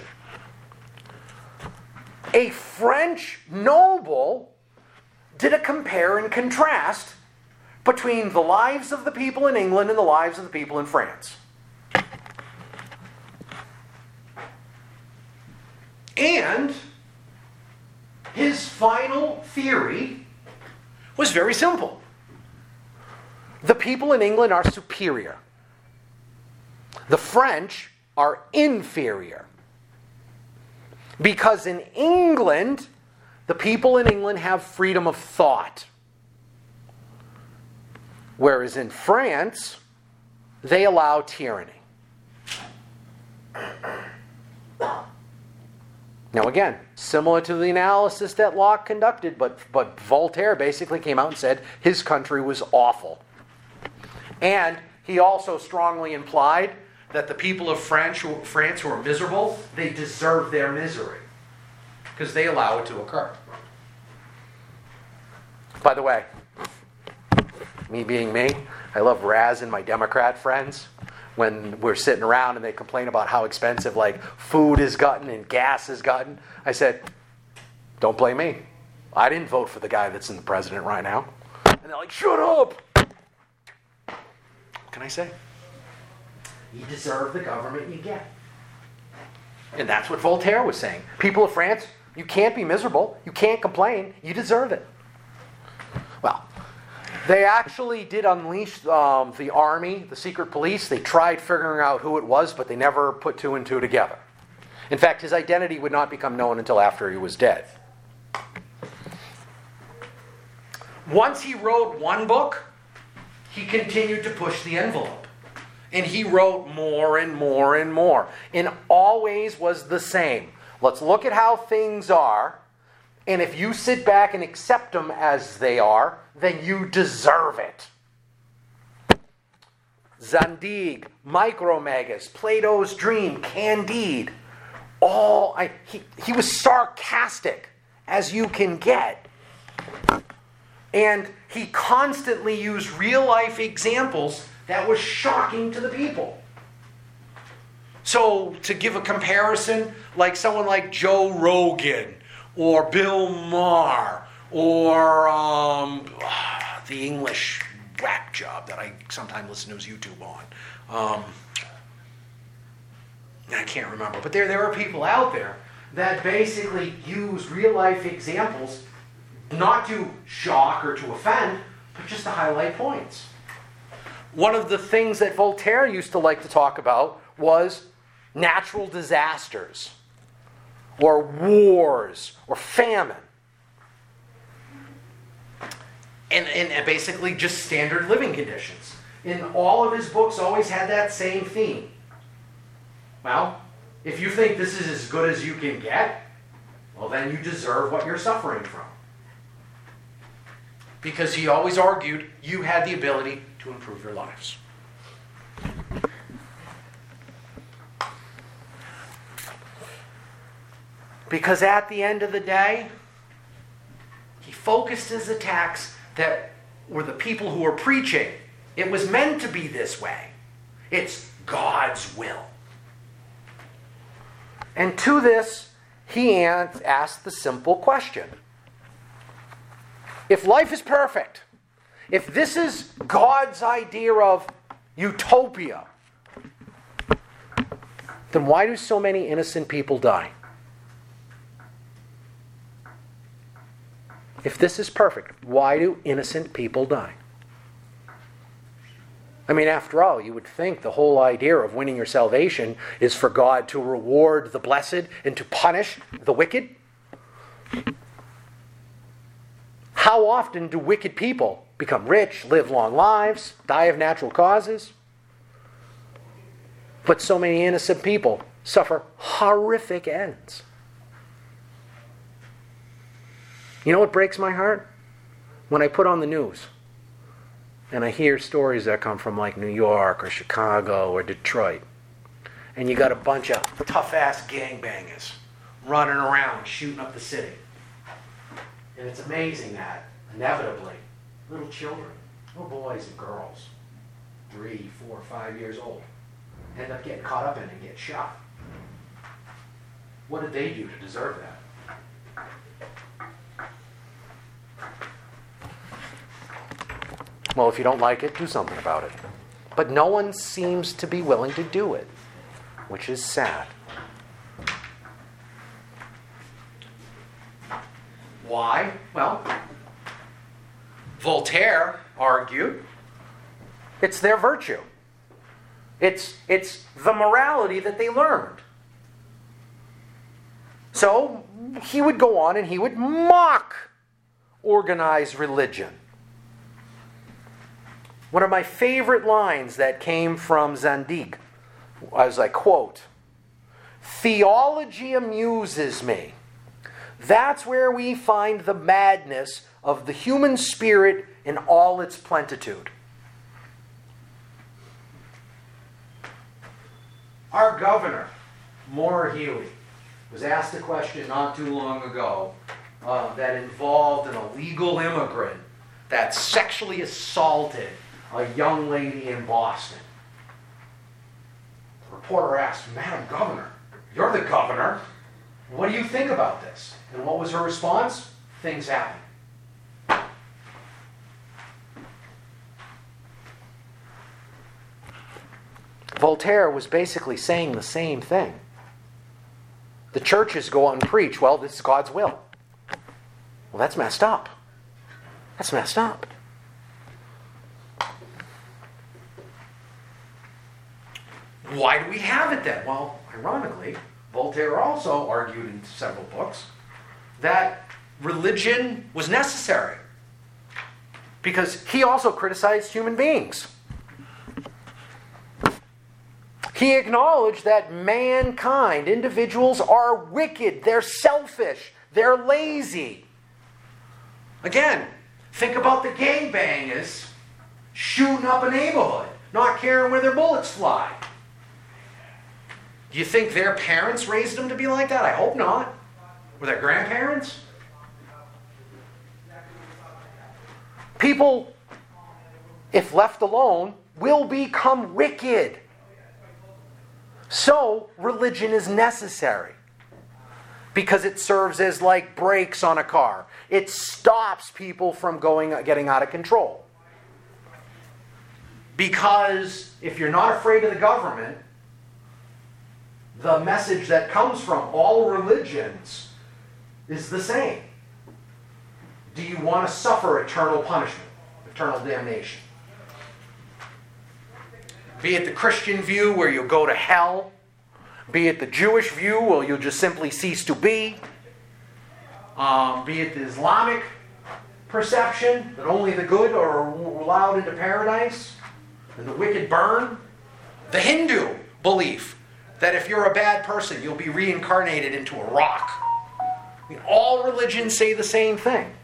A French noble did a compare and contrast between the lives of the people in England and the lives of the people in France. And his final theory was very simple. The people in England are superior. The French are inferior. Because in England, the people in England have freedom of thought. Whereas in France, they allow tyranny. Now again, similar to the analysis that Locke conducted, but, but Voltaire basically came out and said his country was awful. And he also strongly implied that the people of France who, France who are miserable, they deserve their misery. Because they allow it to occur. By the way, me being me, I love razzing my Democrat friends when we're sitting around and they complain about how expensive like food has gotten and gas has gotten. I said, don't blame me. I didn't vote for the guy that's in the president right now. And they're like, shut up! What can I say? You deserve the government you get. And that's what Voltaire was saying. People of France, you can't be miserable. You can't complain. You deserve it. Well, they actually did unleash um, the army, the secret police. They tried figuring out who it was, but they never put two and two together. In fact, his identity would not become known until after he was dead. Once he wrote one book, he continued to push the envelope. And he wrote more and more and more. And always was the same. Let's look at how things are. And if you sit back and accept them as they are, then you deserve it. Zadig, Micromegas, Plato's Dream, Candide. All I, he, he was sarcastic as you can get. And he constantly used real life examples that was shocking to the people. So to give a comparison, like someone like Joe Rogan or Bill Maher or um, the English whack job that I sometimes listen to his YouTube on. Um, I can't remember. But there, there are people out there that basically use real life examples not to shock or to offend, but just to highlight points. One of the things that Voltaire used to like to talk about was natural disasters or wars or famine. And, and basically just standard living conditions. And all of his books always had that same theme. Well, if you think this is as good as you can get, well then you deserve what you're suffering from. Because he always argued you had the ability to improve your lives. Because at the end of the day, he focused his attacks that were the people who were preaching. It was meant to be this way. It's God's will. And to this, he asked the simple question. If life is perfect, if this is God's idea of utopia, then why do so many innocent people die? If this is perfect, why do innocent people die? I mean, after all, you would think the whole idea of winning your salvation is for God to reward the blessed and to punish the wicked. How often do wicked people become rich, live long lives, die of natural causes? But so many innocent people suffer horrific ends. You know what breaks my heart? When I put on the news and I hear stories that come from like New York or Chicago or Detroit, and you got a bunch of tough-ass gangbangers running around shooting up the city. And it's amazing that, inevitably, little children, little boys and girls, three, four, five years old, end up getting caught up in it and get shot. What did they do to deserve that? Well, if you don't like it, do something about it. But no one seems to be willing to do it, which is sad. Why? Well, Voltaire argued it's their virtue. It's, it's the morality that they learned. So he would go on and he would mock organized religion. One of my favorite lines that came from Zadig, as I quote, "Theology amuses me. That's where we find the madness of the human spirit in all its plenitude." Our governor, Maura Healey, was asked a question not too long ago uh, that involved an illegal immigrant that sexually assaulted a young lady in Boston. The reporter asked, "Madam Governor, you're the governor. What do you think about this?" And what was her response? "Things happen." Voltaire was basically saying the same thing. the churches go out and preach, well, this is God's will. Well, that's messed up. That's messed up. Why do we have it then? Well, ironically, Voltaire also argued in several books that religion was necessary because he also criticized human beings. He acknowledged that mankind, individuals, are wicked, they're selfish, they're lazy. Again, think about the gangbangers shooting up a neighborhood, not caring where their bullets fly. Do you think their parents raised them to be like that? I hope not. Were their grandparents? People, if left alone, will become wicked. So, religion is necessary because it serves as like brakes on a car. It stops people from going, getting out of control. Because if you're not afraid of the government, the message that comes from all religions is the same. Do you want to suffer eternal punishment, eternal damnation? Be it the Christian view where you'll go to hell, be it the Jewish view where you'll just simply cease to be, um, be it the Islamic perception that only the good are allowed into paradise and the wicked burn, the Hindu belief that if you're a bad person, you'll be reincarnated into a rock. I mean, all religions say the same thing.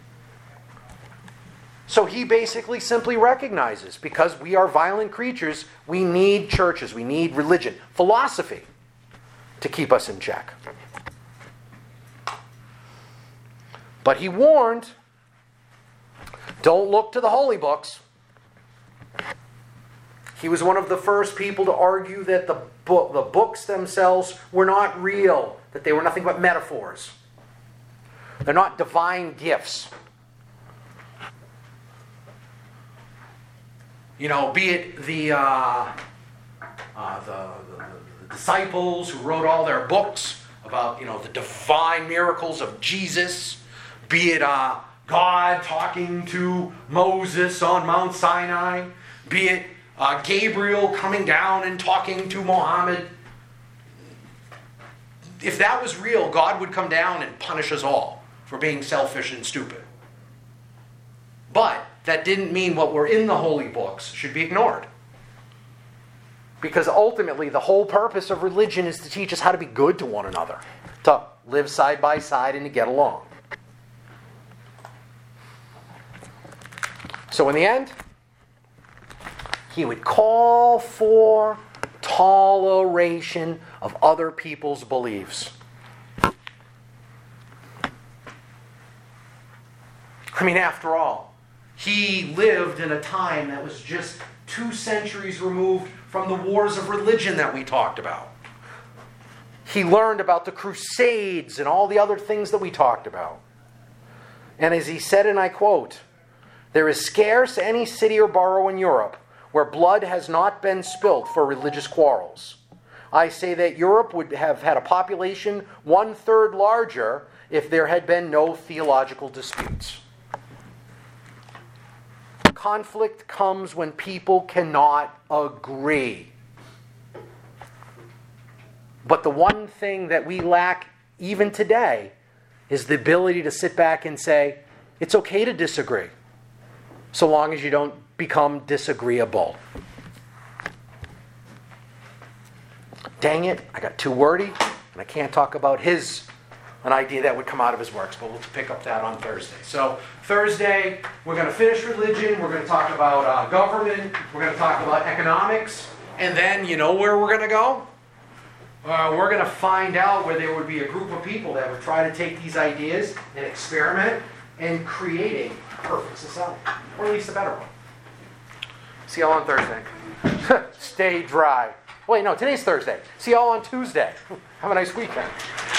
So he basically simply recognizes, because we are violent creatures, we need churches, we need religion, philosophy to keep us in check. But he warned, don't look to the holy books. He was one of the first people to argue that the book, the books themselves were not real, that they were nothing but metaphors. They're not divine gifts. You know, be it the, uh, uh, the, the, the disciples who wrote all their books about, you know, the divine miracles of Jesus, be it uh, God talking to Moses on Mount Sinai, be it uh, Gabriel coming down and talking to Muhammad. If that was real, God would come down and punish us all for being selfish and stupid. But that didn't mean what were in the holy books should be ignored. Because ultimately, the whole purpose of religion is to teach us how to be good to one another, to live side by side and to get along. So in the end, he would call for toleration of other people's beliefs. I mean, after all, he lived in a time that was just two centuries removed from the wars of religion that we talked about. He learned about the Crusades and all the other things that we talked about. And as he said, and I quote, "There is scarce any city or borough in Europe where blood has not been spilt for religious quarrels. I say that Europe would have had a population one-third larger if there had been no theological disputes." Conflict comes when people cannot agree. But the one thing that we lack even today is the ability to sit back and say, it's okay to disagree, so long as you don't become disagreeable. Dang it, I got too wordy, and I can't talk about his, an idea that would come out of his works, but we'll pick up that on Thursday. So Thursday, we're going to finish religion, we're going to talk about uh, government, we're going to talk about economics, and then you know where we're going to go? Uh, we're going to find out where there would be a group of people that would try to take these ideas and experiment in creating a perfect society, or at least a better one. See y'all on Thursday. Stay dry. Wait, no, today's Thursday. See y'all on Tuesday. Have a nice weekend.